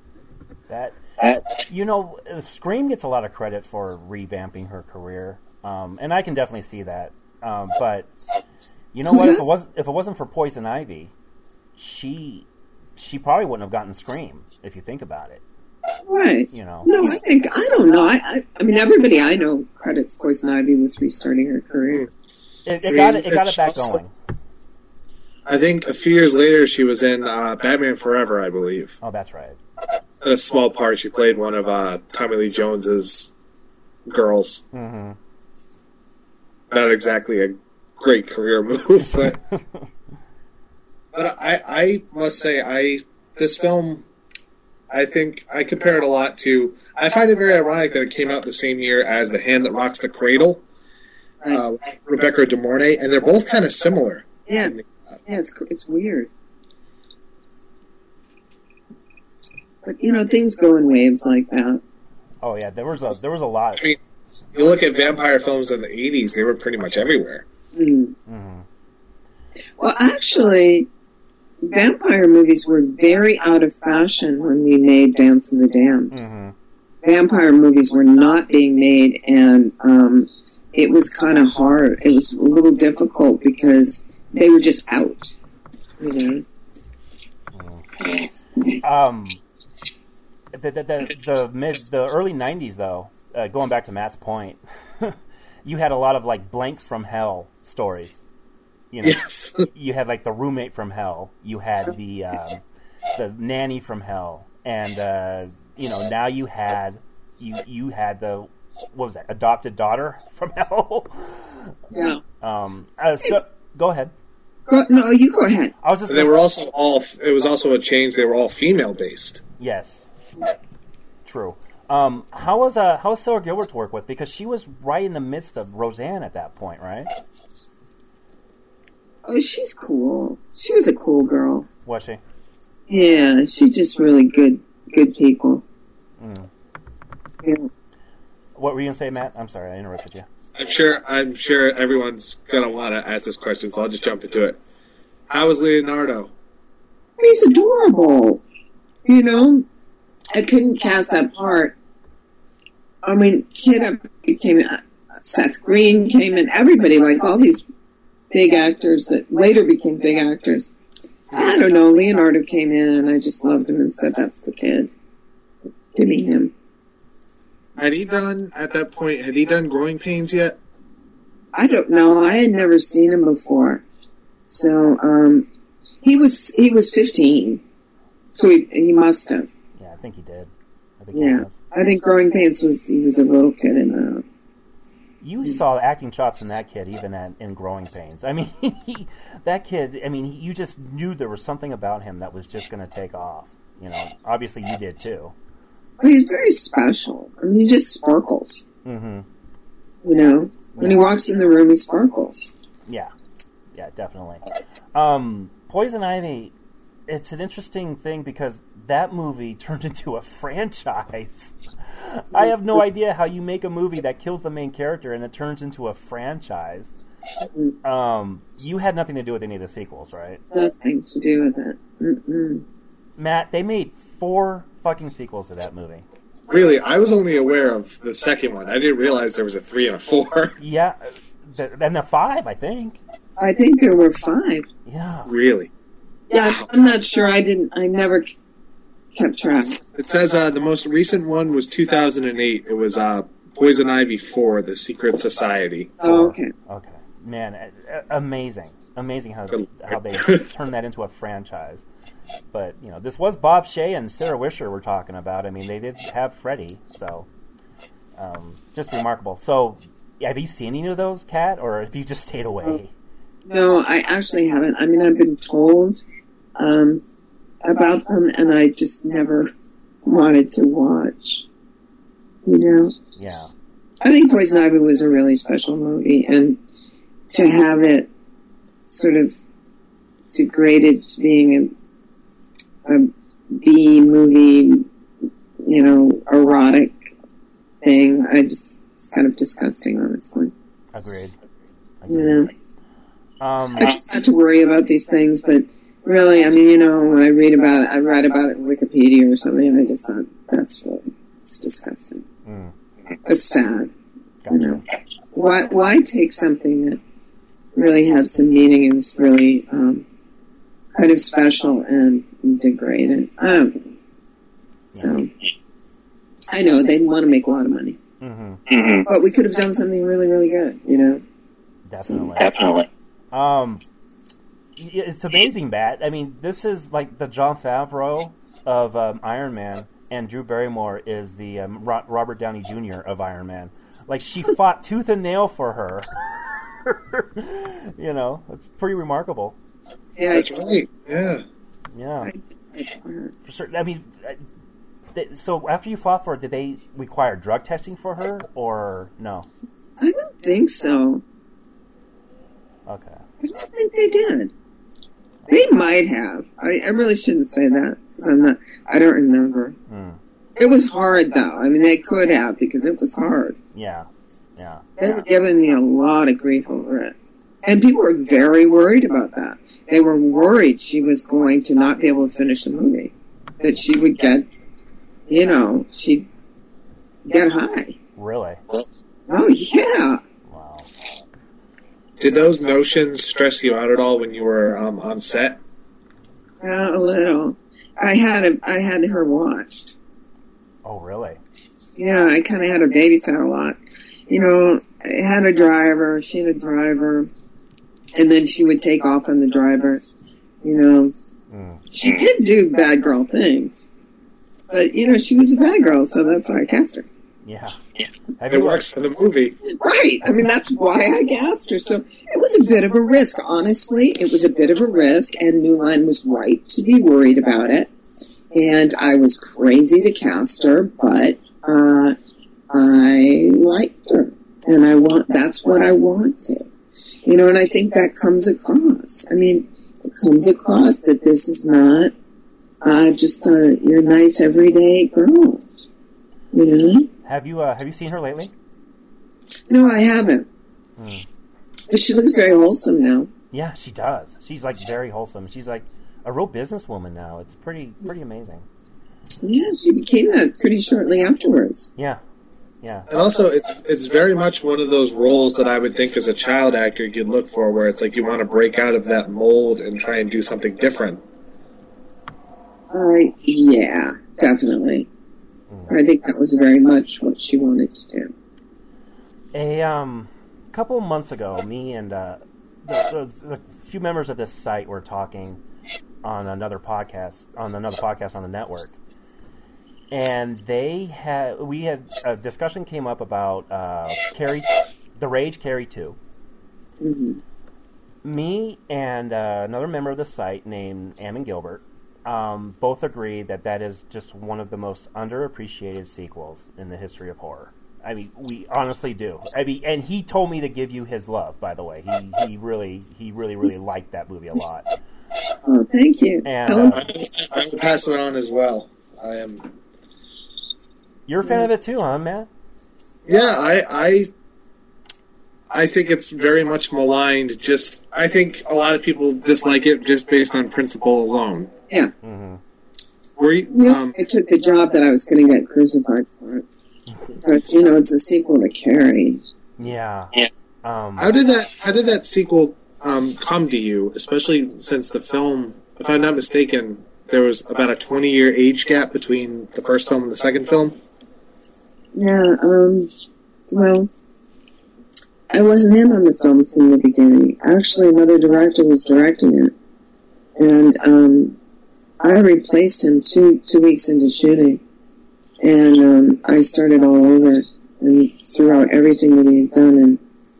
Scream gets a lot of credit for revamping her career. And I can definitely see that. But you know what? If it wasn't for Poison Ivy, she probably wouldn't have gotten Scream, if you think about it. Right. You know. No, I don't know. I mean, everybody I know credits Poison Ivy with restarting her career. It got it back going. I think a few years later she was in Batman Forever, I believe. Oh, that's right. In a small part, she played one of Tommy Lee Jones's girls. Mm-hmm. Not exactly a great career move, but I must say, this film, I think I compare it a lot to. I find it very ironic that it came out the same year as The Hand That Rocks the Cradle, with Rebecca De Mornay, and they're both kind of similar. Yeah, it's weird. But things go in waves like that. Oh yeah, there was a lot. I mean, you look at vampire films in the 80s; they were pretty much everywhere. Mm-hmm. Well, actually, vampire movies were very out of fashion when we made Dance of the Damned. Mm-hmm. Vampire movies were not being made, and it was kind of hard. It was a little difficult because they were just out. The early 90s, though, going back to Matt's point, you had a lot of like blanks from hell stories. Yes. You had like the roommate from hell. You had the nanny from hell, and now you had the, what was that, adopted daughter from hell. Yeah. So go ahead. No, you go ahead. I was just. They were also all. It was also a change. They were all female based. Yes. True. How was Sarah Gilbert to work with? Because she was right in the midst of Roseanne at that point, right? Oh, she's cool. She was a cool girl. Was she? Yeah, she's just really good people. Mm. Yeah. What were you gonna say, Matt? I'm sorry, I interrupted you. I'm sure everyone's gonna want to ask this question, so I'll just jump into it. How was Leonardo? He's adorable. I couldn't cast that part. I mean, Kid came in, Seth Green came in, everybody, like all these big actors that later became big actors. I don't know, Leonardo came in and I just loved him and said, that's the kid. Give me him. Had he done Growing Pains yet? I don't know. I had never seen him before. So, he was 15. So he must have. Yeah, I think he did. I think Growing Pains he was a little kid in that. You saw acting chops in that kid even in Growing Pains. I mean, that kid, you just knew there was something about him that was just going to take off. Obviously you did too. Well, he's very special. He just sparkles. Mm-hmm. When he walks in the room, he sparkles. Yeah, definitely. Poison Ivy, it's an interesting thing because that movie turned into a franchise. I have no idea how you make a movie that kills the main character and it turns into a franchise. You had nothing to do with any of the sequels, right? Nothing to do with it. Mm-mm. Matt, they made 4 fucking sequels to that movie. Really? I was only aware of the second one. I didn't realize there was a 3 and a 4. Yeah, and the 5, I think. I think there were 5. Yeah. Really? Yeah, I'm not sure. I never kept track. It says the most recent one was 2008. It was Poison Ivy 4, The Secret Society. Oh, okay. Okay. Man, amazing how they turned that into a franchise. But, this was Bob Shea and Sarah Wisher we're talking about. They did have Freddie, so just remarkable. So, have you seen any of those, Kat, or have you just stayed away? No, I actually haven't. I've been told about them, and I just never wanted to watch. Yeah. I think Poison Ivy was a really special movie, and to have it sort of degraded to being a B movie, erotic thing. It's kind of disgusting, honestly. Agreed. Yeah. I just had to worry about these things, but really, I mean, when I read about it, I read about it in Wikipedia or something, and I just thought, it's disgusting. It's sad. Gotcha. Why take something that really had some meaning and was really kind of special and degrade it? I don't know. So, I know they'd want to make a lot of money. But we could have done something really, really good, Definitely. It's amazing, Matt. I mean, this is like the Jon Favreau of Iron Man, and Drew Barrymore is the Robert Downey Jr. of Iron Man. Like, she fought tooth and nail for her. It's pretty remarkable. Yeah, that's right. Yeah. Yeah. For certain. I mean, so after you fought for her, did they require drug testing for her, or no? I don't think so. Okay. I don't think they did. They might have. I really shouldn't say that, because I don't remember. It was hard, though. I mean, they could have, because it was hard. Yeah. They were giving me a lot of grief over it. And people were very worried about that. They were worried she was going to not be able to finish the movie. That she would get, she'd get high. Really? Oh, yeah. Wow. Did those notions stress you out at all when you were on set? A little. I had her watched. Oh, really? Yeah, I kind of had her babysit a lot. I had a driver, she had a driver, and then she would take off on the driver. She did do bad girl things. But, she was a bad girl, so that's why I cast her. Yeah. It works for the movie. Right. I mean, that's why I cast her. So it was a bit of a risk. Honestly, it was a bit of a risk, and New Line was right to be worried about it. And I was crazy to cast her, but I liked her. And that's what I wanted. And I think that comes across. I mean, it comes across that this is not just your nice everyday girl. Have you seen her lately? No, I haven't. But she looks very wholesome now. Yeah, she does. She's like very wholesome. She's like a real businesswoman now. It's pretty amazing. Yeah, she became that pretty shortly afterwards. Yeah. And also, it's very much one of those roles that I would think as a child actor you'd look for, where it's like you want to break out of that mold and try and do something different. Yeah, definitely. I think that was very much what she wanted to do. A couple months ago, me and the few members of this site were talking on another podcast on the network, and a discussion came up about Carrie, The Rage Carrie 2. Mm-hmm. Me and another member of the site named Ammon Gilbert both agree that is just one of the most underappreciated sequels in the history of horror. I mean, we honestly do. I mean, and he told me to give you his love, by the way. He really liked that movie a lot. Oh, thank you. And I will pass it on as well. I am. You're a fan of it too, huh, Matt? Yeah, I think it's very much maligned. I think a lot of people dislike it just based on principle alone. Yeah. Mm-hmm. I took the job that I was going to get crucified for it. But it's a sequel to Carrie. Yeah. How did that sequel come to you? Especially since the film, if I'm not mistaken, there was about a 20-year age gap between the first film and the second film. Yeah. Well, I wasn't in on the film from the beginning. Actually, another director was directing it, and I replaced him two weeks into shooting. And I started all over and threw out everything that he had done,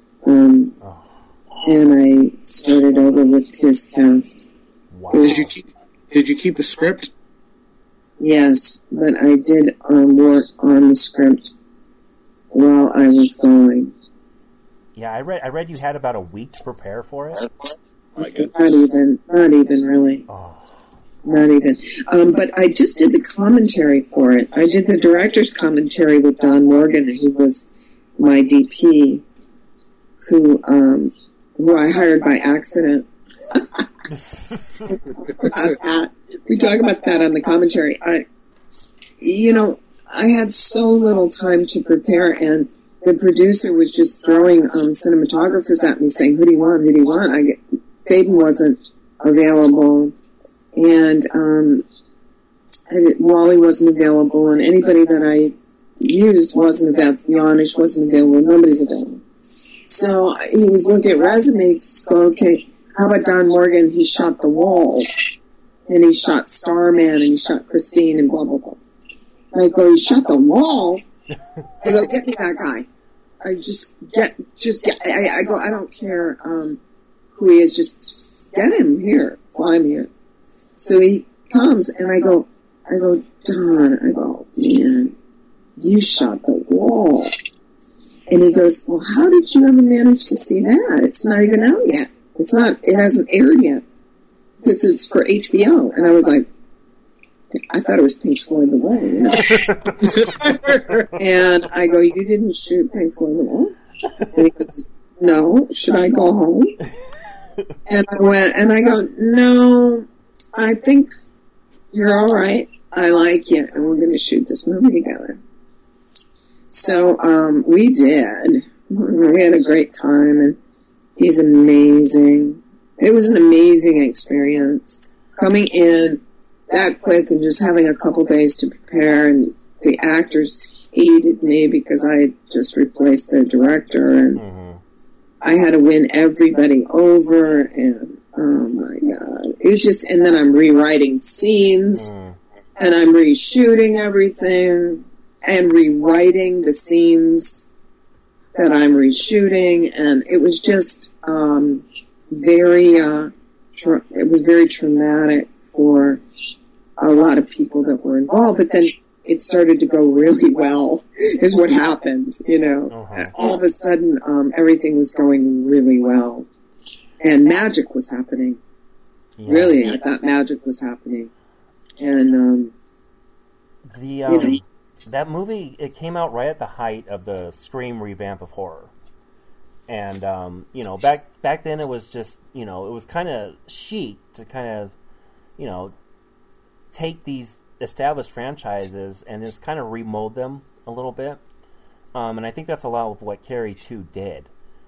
and I started over with his cast. Wow. Did you keep the script? Yes, but I did work on the script while I was going. Yeah, I read you had about a week to prepare for it. My goodness. Not even really. Oh, Not even. But I just did the commentary for it. I did the director's commentary with Don Morgan, who was my DP, who I hired by accident. We talk about that on the commentary. I had so little time to prepare, and the producer was just throwing cinematographers at me saying, who do you want? Faden wasn't available, and Wally wasn't available, and anybody that I used wasn't available. Yanish wasn't available. Nobody's available. So he was looking at resumes, going, okay, how about Don Morgan? He shot The Wall, and he shot Starman, and he shot Christine, and blah, blah, blah. And I go, he shot The Wall? I go, get me that guy. I go, I don't care who he is, just get him here, fly him here. So he comes, and I go, Don, man, you shot The Wall. And he goes, well, how did you ever manage to see that? It's not even out yet. It hasn't aired yet. Because it's for HBO. And I was like, I thought it was Pink Floyd The Wall. You know? And I go, you didn't shoot Pink Floyd The Wall? And he goes, no, should I go home? And I go, no, I think you're all right. I like you, and we're going to shoot this movie together. So we did. We had a great time, and he's amazing. It was an amazing experience. Coming in that quick and just having a couple days to prepare, and the actors hated me because I had just replaced their director, and I had to win everybody over, and oh my God. It was just, and then I'm rewriting scenes, and I'm reshooting everything, and rewriting the scenes that I'm reshooting, and it was just it was very traumatic for a lot of people that were involved, but then it started to go really well, is what happened, you know. All of a sudden, everything was going really well, and magic was happening. Yeah. Really, I thought magic was happening. And that movie, it came out right at the height of the Scream revamp of horror. And, back then it was just, it was kind of chic to kind of, take these established franchises and just kind of remold them a little bit. And I think that's a lot of what Carrie 2 did.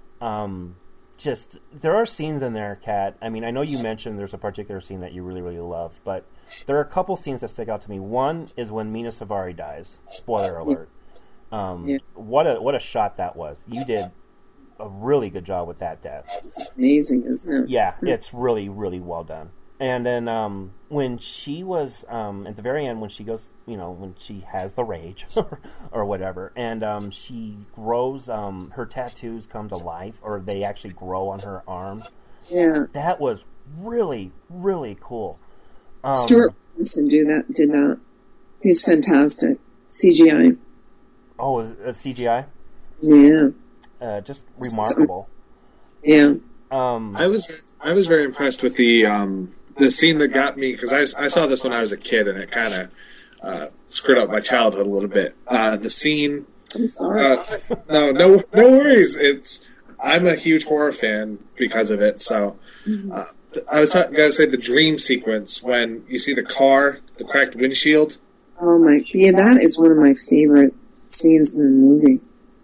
There are scenes in there, Kat. I mean, I know you mentioned there's a particular scene that you really, really love, but there are a couple scenes that stick out to me. One is when Mina Savari dies. Spoiler alert. What a shot that was. You did a really good job with that death. It's amazing, isn't it? Yeah, it's really, really well done. And then when she was, at the very end, when she goes, when she has the rage or whatever, and she grows, her tattoos come to life, or they actually grow on her arms. Yeah. That was really, really cool. Stuart Wilson did that. He was fantastic. CGI. Oh, was it CGI? Yeah. Just remarkable. Yeah. I was very impressed with the scene that got me, because I saw this when I was a kid, and it kind of screwed up my childhood a little bit. The scene. I'm sorry. No worries. I'm a huge horror fan because of it. So I was going to say the dream sequence when you see the car, the cracked windshield. Oh my! Yeah, that is one of my favorite scenes in the movie.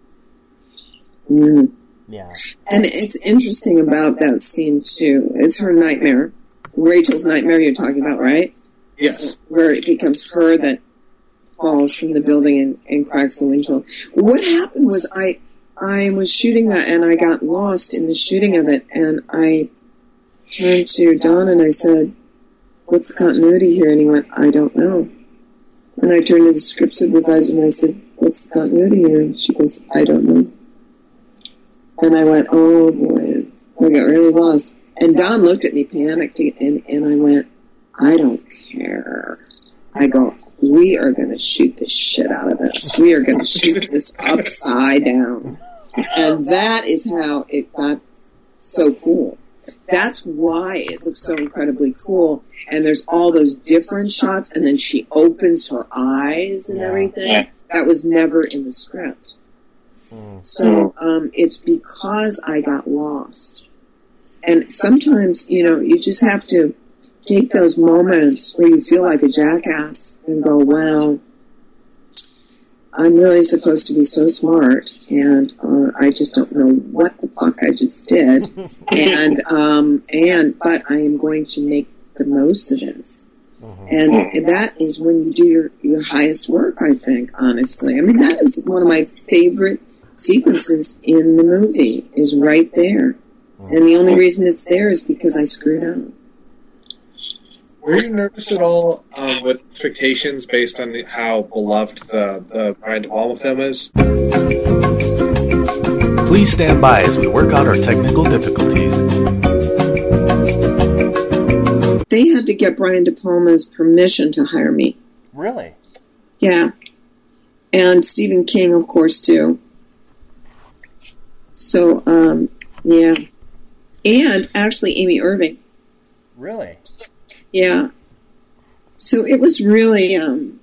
Yeah. And it's interesting about that scene too. It's her nightmare. Rachel's nightmare you're talking about, right? Yes. Where it becomes her that falls from the building and cracks the windshield. What happened was I was shooting that, and I got lost in the shooting of it, and I turned to Don and I said, what's the continuity here? And he went, I don't know. And I turned to the script supervisor and I said, what's the continuity here? And she goes, I don't know. And I went, oh boy, I got really lost. And Don looked at me, panicked, and I went, I don't care. I go, we are going to shoot the shit out of this. We are going to shoot this upside down. And that is how it got so cool. that's why it looks so incredibly cool. And there's all those different shots, and then she opens her eyes and everything. That was never in the script. So it's because I got lost. And sometimes, you just have to take those moments where you feel like a jackass and go, well, I'm really supposed to be so smart, and I just don't know what the fuck I just did. But I am going to make the most of this. And that is when you do your highest work, I think, honestly. I mean, that is one of my favorite sequences in the movie, is right there. And the only reason it's there is because I screwed up. Were you nervous at all with expectations based on how beloved the Brian De Palma film is? Please stand by as we work out our technical difficulties. They had to get Brian De Palma's permission to hire me. Really? Yeah. And Stephen King, of course, too. So, yeah. And actually Amy Irving. Really? Yeah. So it was really,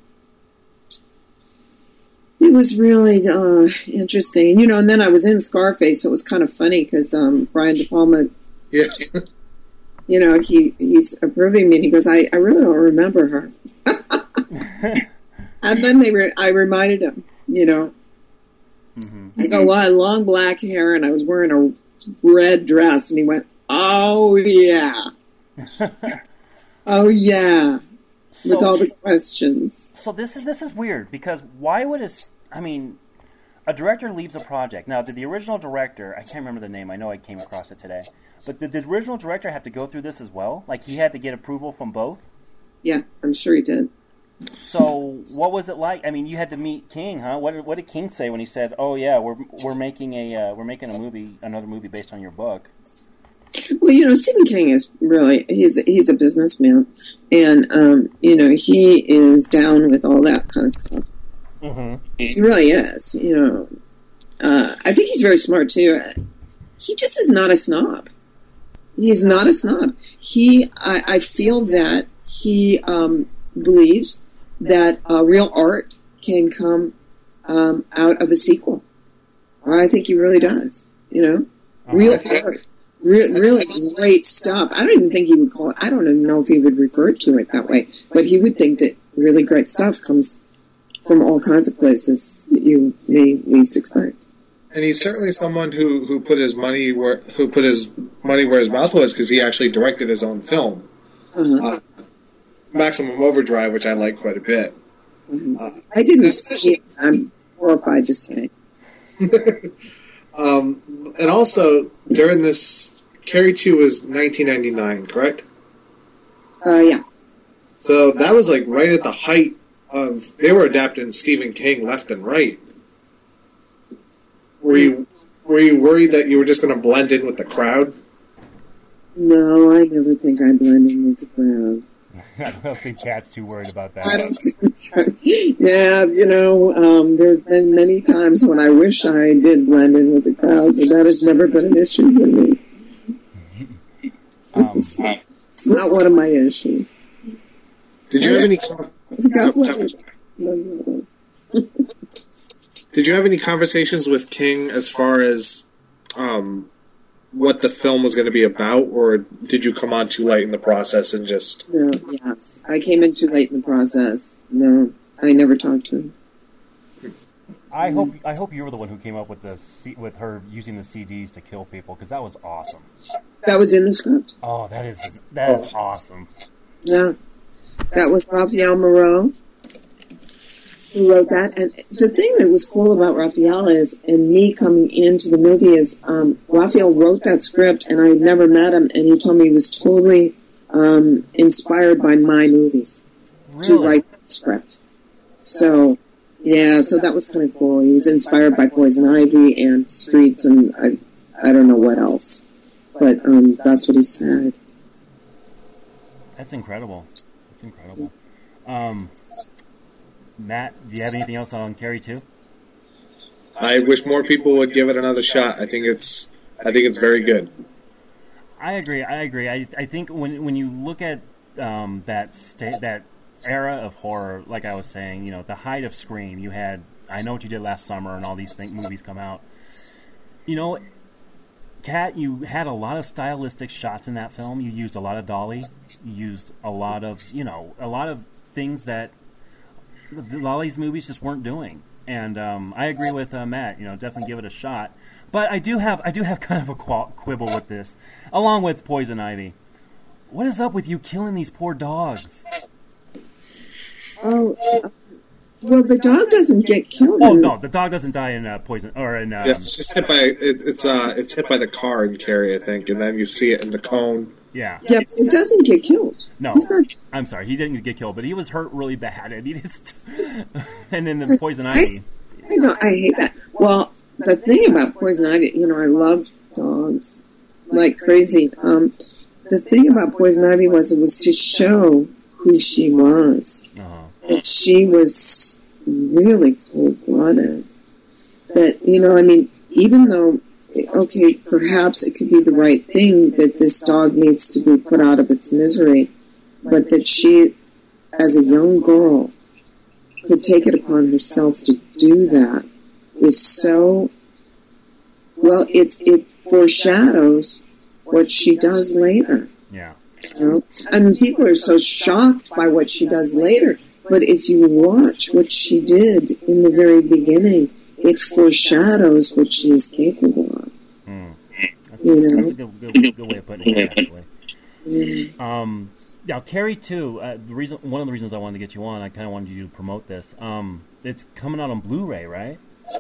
interesting. And then I was in Scarface, so it was kind of funny because Brian De Palma, he's approving me, and he goes, I really don't remember her. And then I reminded him, I go, well, I had long black hair, and I was wearing a red dress, and he went, oh, yeah. Oh, yeah. With all the questions. So this is weird, because why would a director leaves a project. Now, did the original director, I can't remember the name, I know I came across it today, but did the original director have to go through this as well? Like, he had to get approval from both? Yeah, I'm sure he did. So, what was it like? I mean, you had to meet King, huh? What did King say when he said, "Oh yeah, we're making another movie based on your book"? Well, Stephen King is really he's a businessman, and he is down with all that kind of stuff. He really is. I think he's very smart too. He just is not a snob. He's not a snob. I feel that he believes that real art can come out of a sequel. I think he really does. Real art, really great stuff. I don't even think he would call it. I don't even know if he would refer to it that way, but he would think that really great stuff comes from all kinds of places that you may least expect. And he's certainly someone who put his money where his mouth was, because he actually directed his own film. Maximum Overdrive, which I like quite a bit. I didn't see it. I'm horrified to say. And also, during this, Carrie 2 was 1999, correct? Yeah. So that was like right at the height of, they were adapting Stephen King left and right. Were you worried that you were just going to blend in with the crowd? No, I never think I blend in with the crowd. I don't think Kat's too worried about that. I don't think. Yeah, there's been many times when I wish I did blend in with the crowd, but that has never been an issue for me. It's not one of my issues. Did you have any? Did you have any conversations with King as far as what the film was going to be about, or did you come on too late in the process and just... No, yes. I came in too late in the process. No, I never talked to him. I hope you were the one who came up with with her using the CDs to kill people, because that was awesome. That was in the script. Oh, that is awesome. Yeah. That was Raphael Moreau who wrote that. And the thing that was cool about Raphael is, and me coming into the movie, is Raphael wrote that script, and I had never met him, and he told me he was totally inspired by my movies to write that script. So, yeah, so that was kind of cool. He was inspired by Poison Ivy and Streets, and I don't know what else. But that's what he said. That's incredible. That's incredible. Matt, do you have anything else on Carrie 2? I wish more people would give it another shot. I think it's very good. I agree. I think when you look at that era of horror, like I was saying, you know, the height of Scream, you had I Know What You Did Last Summer and all these movies come out. You know, Kat, you had a lot of stylistic shots in that film. You used a lot of dolly. You used a lot of things that a lot of these movies just weren't doing. And I agree with Matt. You know, definitely give it a shot. But I do have kind of a quibble with this, along with Poison Ivy. What is up with you killing these poor dogs? Oh, well, the dog doesn't get killed. Oh no, the dog doesn't die in Poison or in. Yeah, it's just hit by it's hit by the car in Carrie, I think, and then you see it in the cone. Yeah. Yep, it doesn't get killed. No, I'm sorry, he didn't get killed, but he was hurt really bad, and he just. And then the Poison Ivy. I hate that. Well, the thing about Poison Ivy, you know, I love dogs like crazy. The thing about Poison Ivy was it was to show who she was. That she was really cold-blooded. That, you know, I mean, even though, okay, perhaps it could be the right thing that this dog needs to be put out of its misery, but that she, as a young girl, could take it upon herself to do that is so, well, it foreshadows what she does later. Yeah. You know? I mean, people are so shocked by what she does later. But if you watch what she did in the very beginning, it foreshadows what she is capable of. That's a good way of putting it, actually. Now, Carrie 2, one of the reasons I wanted to get you on, I kind of wanted you to promote this. It's coming out on Blu-ray, right?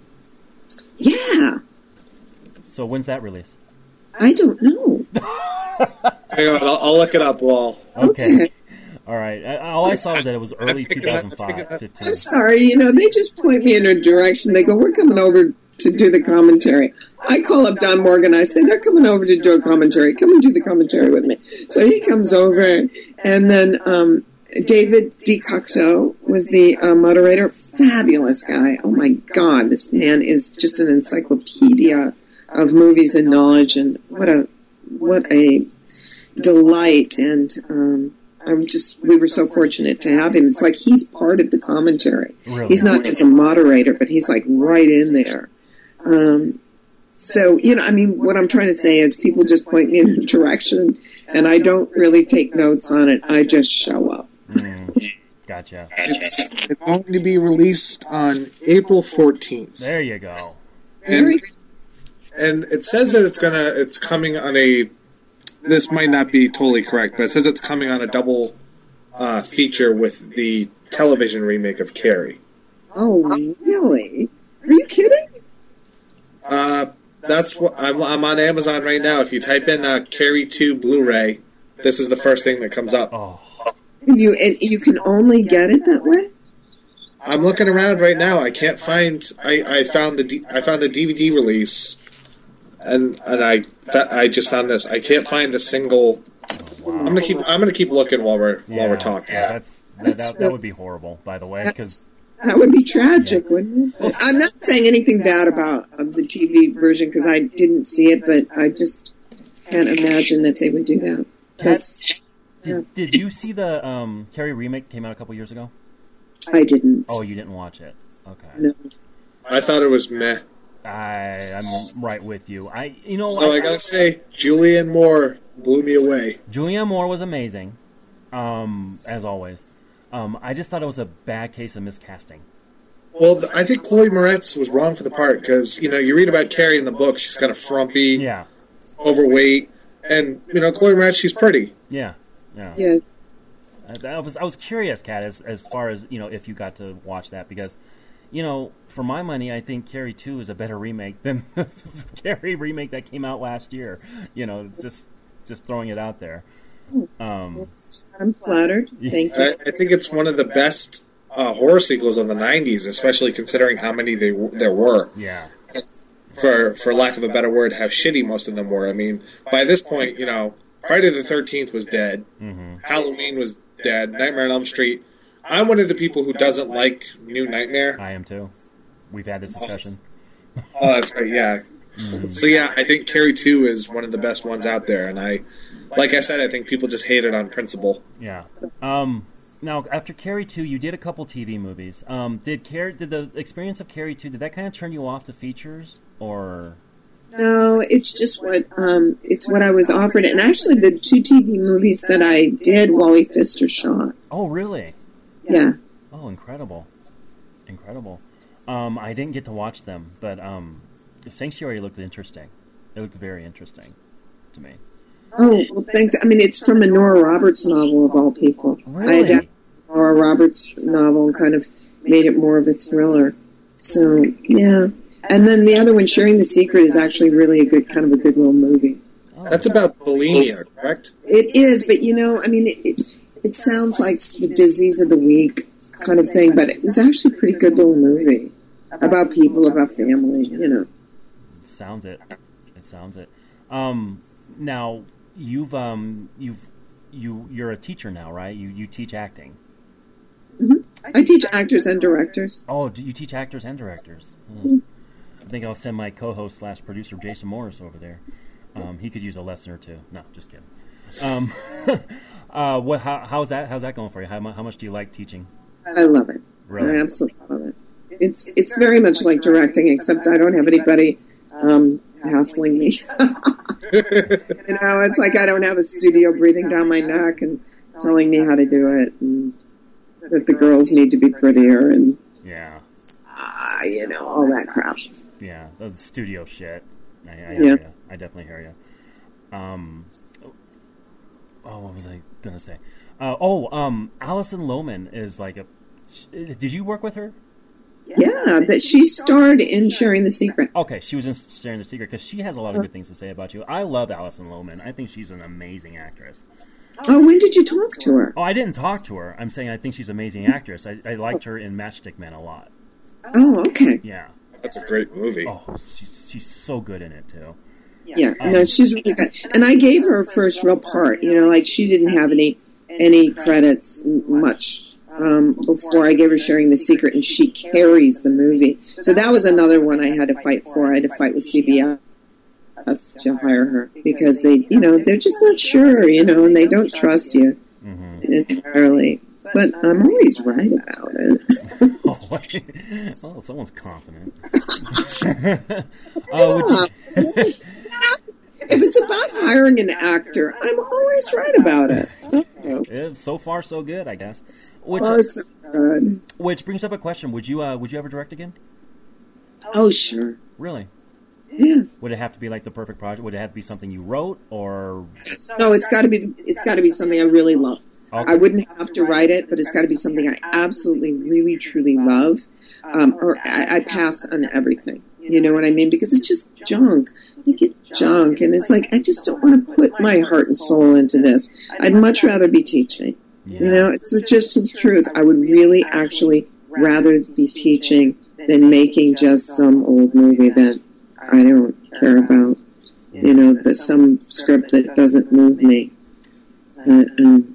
Yeah. So when's that release? I don't know. Hang on, I'll look it up, Wall. Okay. All right. All I saw was that it was early 2015. I'm sorry, you know, they just point me in a direction. They go, we're coming over to do the commentary. I call up Don Morgan. I say, they're coming over to do a commentary. Come and do the commentary with me. So he comes over, and then David DeCocteau was the moderator. Fabulous guy. Oh, my God. This man is just an encyclopedia of movies and knowledge, and what a delight. And we were so fortunate to have him. It's like he's part of the commentary. Really? He's not just a moderator, but he's like right in there. So, you know, I mean, what I'm trying to say is people just point me in a direction, and I don't really take notes on it. I just show up. Gotcha. It's going to be released on April 14th. There you go. And it says that it's coming on a. This might not be totally correct, but it says it's coming on a double feature with the television remake of Carrie. Oh, really? Are you kidding? That's what I'm on Amazon right now. If you type in Carrie 2 Blu-ray, this is the first thing that comes up. Oh. You can only get it that way? I'm looking around right now. I can't find. I found the DVD release. And I just found this. I can't find a single. Wow. I'm gonna keep looking while we're talking. Yeah, that would be horrible, by the way, because that would be tragic, wouldn't it? I'm not saying anything bad about the TV version because I didn't see it, but I just can't imagine that they would do that. Did you see the Carrie remake came out a couple years ago? I didn't. Oh, you didn't watch it? Okay. No. I thought it was meh. I'm right with you. I gotta say, Julianne Moore blew me away. Julianne Moore was amazing, as always. I just thought it was a bad case of miscasting. Well, I think Chloe Moretz was wrong for the part because you read about Carrie in the book. She's kind of frumpy, overweight, and Chloe Moretz, she's pretty. Yeah. I was curious, Kat, as far as if you got to watch that because. For my money, I think Carrie 2 is a better remake than the Carrie remake that came out last year. Just throwing it out there. I'm flattered. Thank you. I think it's one of the best horror sequels of the 90s, especially considering how many there were. Yeah. For lack of a better word, how shitty most of them were. I mean, by this point, Friday the 13th was dead. Mm-hmm. Halloween was dead. Nightmare on Elm Street. I'm one of the people who doesn't like New Nightmare. I am too. We've had this discussion. Oh, that's right, yeah. So yeah, I think Carrie 2 is one of the best ones out there, and like I said, I think people just hate it on principle. Yeah. Now, after Carrie 2, you did a couple TV movies. Did the experience of Carrie 2, did that kind of turn you off to features, or? No, it's just what I was offered. And actually, the 2 TV movies that I did, Wally Pfister shot. Oh, really? Yeah. Oh, incredible. I didn't get to watch them, but Sanctuary looked interesting. It looked very interesting to me. Oh, well, thanks. I mean, it's from a Nora Roberts novel, of all people. Really? I adapted a Nora Roberts novel and kind of made it more of a thriller. So, yeah. And then the other one, Sharing the Secret, is actually really a good little movie. Oh. That's about bulimia, correct? It is, but I mean, it sounds like the disease of the week kind of thing, but it was actually a pretty good little movie about people, about family, Sounds it. Now you're a teacher now, right? You teach acting. Mm-hmm. I teach actors and directors. Oh, do you teach actors and directors? Mm-hmm. I think I'll send my co-host / producer Jason Morris over there. He could use a lesson or two. No, just kidding. How's that going for you? How much do you like teaching? I love it. Really? I absolutely love it. It's very much like directing, except I don't have anybody hassling me. It's like I don't have a studio breathing down my neck and telling me how to do it, and that the girls need to be prettier, and all that crap. Yeah, the studio shit. I hear you. I definitely hear you. What was I gonna say? Alison Lohman is like a. Did you work with her? Yeah, but she starred in Sharing the Secret. Okay, she was in Sharing the Secret because she has a lot of good things to say about you. I love Alison Lohman. I think she's an amazing actress. Oh, when did you talk to her? Oh, I didn't talk to her. I'm saying I think she's an amazing actress. I liked her in Matchstick Men a lot. Oh, okay. Yeah. That's a great movie. Oh, she's so good in it, too. Yeah, no, she's really good. And I gave her a first real part. Like she didn't have any credits much before I gave her Sharing the Secret, and she carries the movie. So that was another one I had to fight for. I had to fight with CBS to hire her because they're just not sure, and they don't trust you entirely. But I'm always right about it. Someone's confident. If it's about hiring an actor, I'm always right about it. So far, so good, I guess. So good. Which brings up a question: Would you ever direct again? Oh, sure. Really? Yeah. Would it have to be like the perfect project? Would it have to be something you wrote, or? No, it's got to be something I really love. Okay. I wouldn't have to write it, but it's got to be something I absolutely, really, truly love. Or I pass on everything. You know what I mean? Because it's just junk. You get junk, and it's like I just don't want to put my heart and soul into this. I'd much rather be teaching. Yeah. It's just the truth. I would really, actually, rather be teaching than making just some old movie that I don't care about. Some script that doesn't move me. When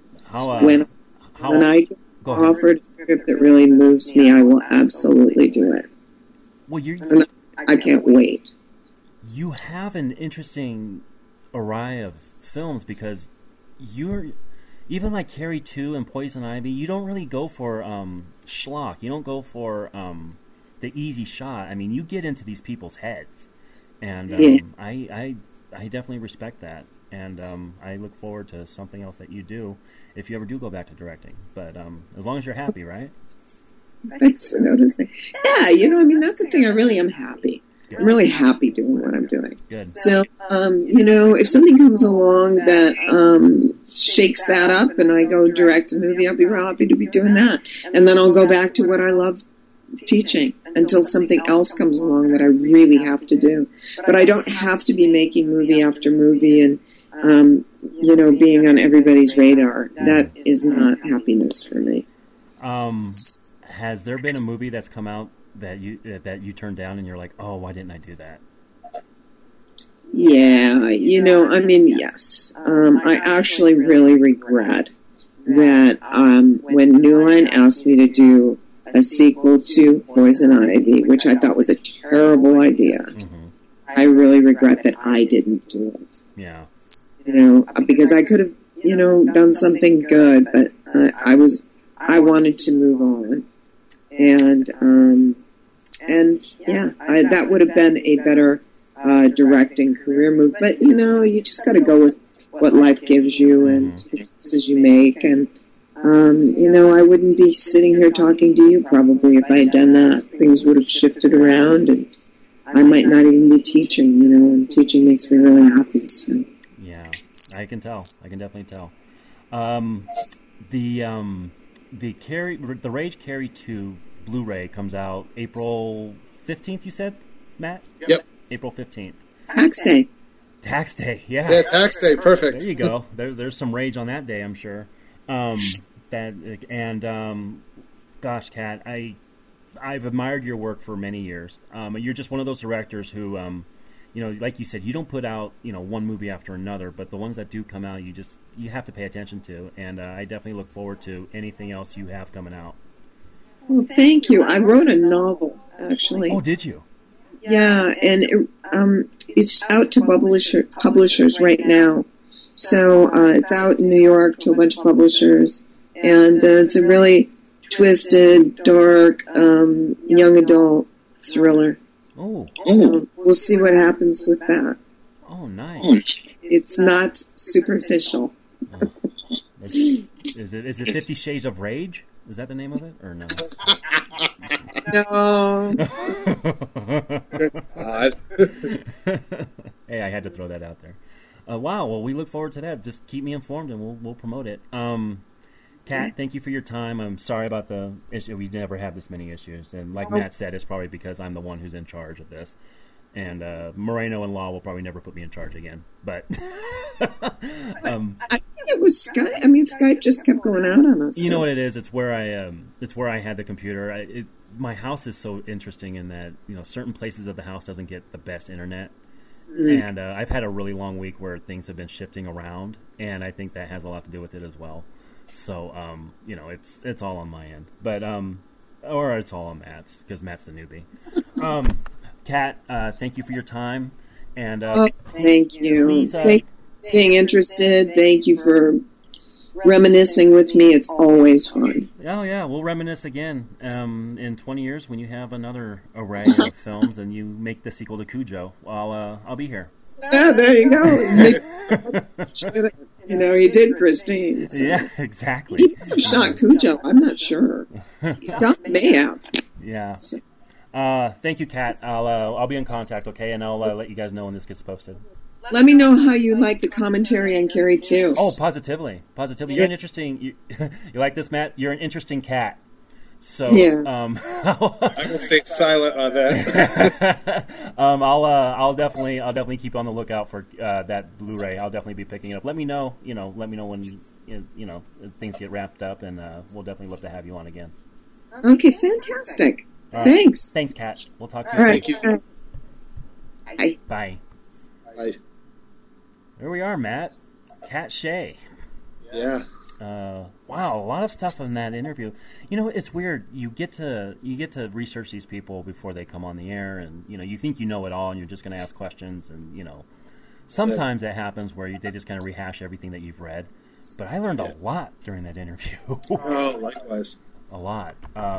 I get offered a script that really moves me, I will absolutely do it. Well, I can't wait. You have an interesting array of films because you're even like Carrie 2 and Poison Ivy. You don't really go for schlock. You don't go for the easy shot. I mean, you get into these people's heads, and I definitely respect that. And I look forward to something else that you do if you ever do go back to directing. But as long as you're happy, right? Thanks for noticing. Yeah, that's the thing. I really am happy. Good. I'm really happy doing what I'm doing. Good. So, if something comes along that shakes that up and I go direct a movie, I'll be real happy to be doing that. And then I'll go back to what I love teaching until something else comes along that I really have to do. But I don't have to be making movie after movie and, being on everybody's radar. That is not happiness for me. Has there been a movie that's come out that you turned down and you're like, oh, why didn't I do that? Yeah, yes. I actually really regret that when New Line asked me to do a sequel to Poison Ivy, which I thought was a terrible idea, I really regret that I didn't do it. Yeah. Because I could have, done something good, but I wanted to move on. And that would have been a better directing career move. But, you just got to go with what life gives you and the choices you make. And, I wouldn't be sitting here talking to you probably if I had done that. Things would have shifted around and I might not even be teaching, and teaching makes me really happy. So. Yeah, I can tell. I can definitely tell. The Rage Carrie 2 Blu-ray comes out April 15th, you said, Matt? Yep. April 15th. Tax day. Tax day, yeah. Yeah, tax day, perfect. There you go. There's some rage on that day, I'm sure. Gosh, Kat, I've admired your work for many years. You're just one of those directors who, like you said, you don't put out, one movie after another, but the ones that do come out, you have to pay attention to. And I definitely look forward to anything else you have coming out. Well, thank you. I wrote a novel, actually. Oh, did you? Yeah, and it's out to publishers right now. So it's out in New York to a bunch of publishers, and it's a really twisted, dark, young adult thriller. Oh. So we'll see what happens with that. Oh, nice. It's not superficial. Oh. Is it 50 Shades of Rage? Is that the name of it, or no? No. Hey, I had to throw that out there. Wow. Well, we look forward to that. Just keep me informed, and we'll promote it. Kat, thank you for your time. I'm sorry about the issue. We never have this many issues, and like Matt said, it's probably because I'm the one who's in charge of this. And Moreno and Law will probably never put me in charge again. But I think it was Skype. I mean, Skype just kept going out on us. You know what it is? It's where I had the computer. My house is so interesting in that certain places of the house doesn't get the best internet. Mm-hmm. And I've had a really long week where things have been shifting around, and I think that has a lot to do with it as well. So, it's all on my end, but or it's all on Matt's because Matt's the newbie. Kat, thank you for your time, and thank you. Please, thank you for being interested. Thank you for reminiscing with me. It's always fun. Oh yeah, we'll reminisce again in 20 years when you have another array of films and you make the sequel to Cujo. I'll be here. Yeah, there you go. He did Christine. So. Yeah, exactly. He could have shot Cujo. I'm not sure. Doc may have. Yeah. Thank you, Kat. I'll be in contact, okay? And I'll let you guys know when this gets posted. Let me know how you like the commentary on Carrie 2. Oh, positively. You're an interesting. You like this, Matt? You're an interesting cat. So, yeah. I'm gonna stay silent on that. I'll definitely keep on the lookout for that Blu-ray. I'll definitely be picking it up. Let me know when things get wrapped up, and we'll definitely love to have you on again. Okay, fantastic. Right. Thanks. Thanks, Kat. We'll talk to you. All right. Thank you. Bye. Bye. There we are, Matt. Kat Shea. Yeah. Wow, a lot of stuff in that interview. It's weird. You get to research these people before they come on the air, and you think you know it all, and you're just going to ask questions, and sometimes it happens where they just kind of rehash everything that you've read. But I learned a lot during that interview. Oh, likewise. A lot.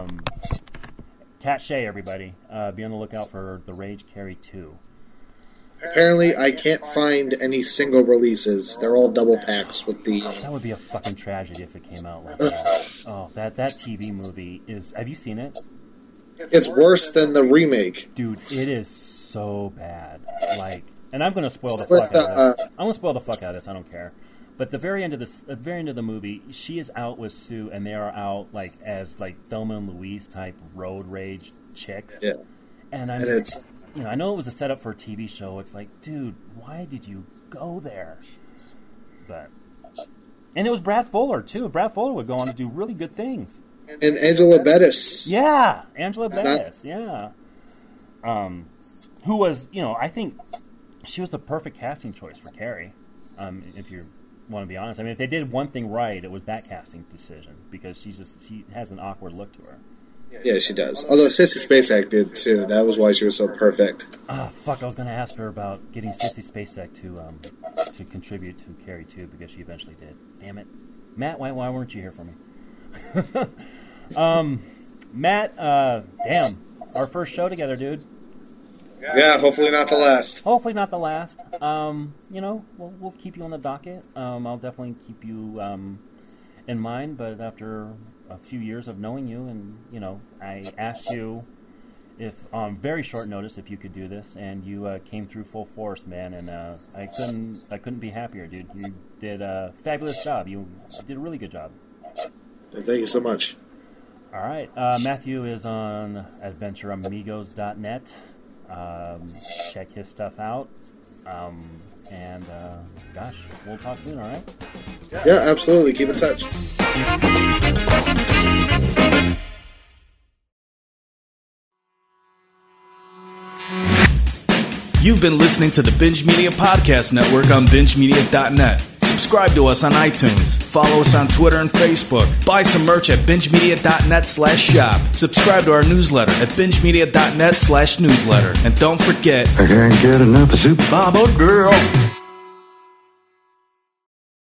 Kat Shea, everybody. Be on the lookout for The Rage Carrie 2. Apparently, I can't find any single releases. They're all double packs with the... That would be a fucking tragedy if it came out like that. Oh, that TV movie is... Have you seen it? It's worse than the remake. Dude, it is so bad. And I'm going to spoil the fuck out of this. I'm going to spoil the fuck out of this. I don't care. But at the very end of the movie, she is out with Sue, and they are out as Thelma and Louise type road rage chicks. Yeah. And it's... I know it was a setup for a TV show. It's like, dude, why did you go there? And it was Brad Fuller, too. Brad Fuller would go on to do really good things. And Angela Bettis. Yeah, Angela Bettis, yeah. Who was, I think she was the perfect casting choice for Carrie, if you want to be honest. I mean, if they did one thing right, it was that casting decision, because she has an awkward look to her. Yeah, she does. Although Sissy Spacek did too. That was why she was so perfect. Oh, fuck, I was going to ask her about getting Sissy Spacek to contribute to Carrie 2 because she eventually did. Damn it. Matt, why weren't you here for me? Matt, damn. Our first show together, dude. Yeah, hopefully not the last. Hopefully not the last. We'll keep you on the docket. I'll definitely keep you in mind, but after a few years of knowing you, and I asked you if on very short notice if you could do this, and you came through full force, man, and I couldn't be happier, dude. You did a fabulous job. You did a really good job. Thank you so much. All right, Matthew is on AdventureAmigos.net. Check his stuff out. And gosh, we'll talk soon, all right? Yeah, absolutely. Keep in touch. You've been listening to the Binge Media Podcast Network on BingeMedia.net. Subscribe to us on iTunes. Follow us on Twitter and Facebook. Buy some merch at BingeMedia.net/shop. Subscribe to our newsletter at BingeMedia.net/newsletter. And don't forget, I can't get enough of Soup Mama Girl.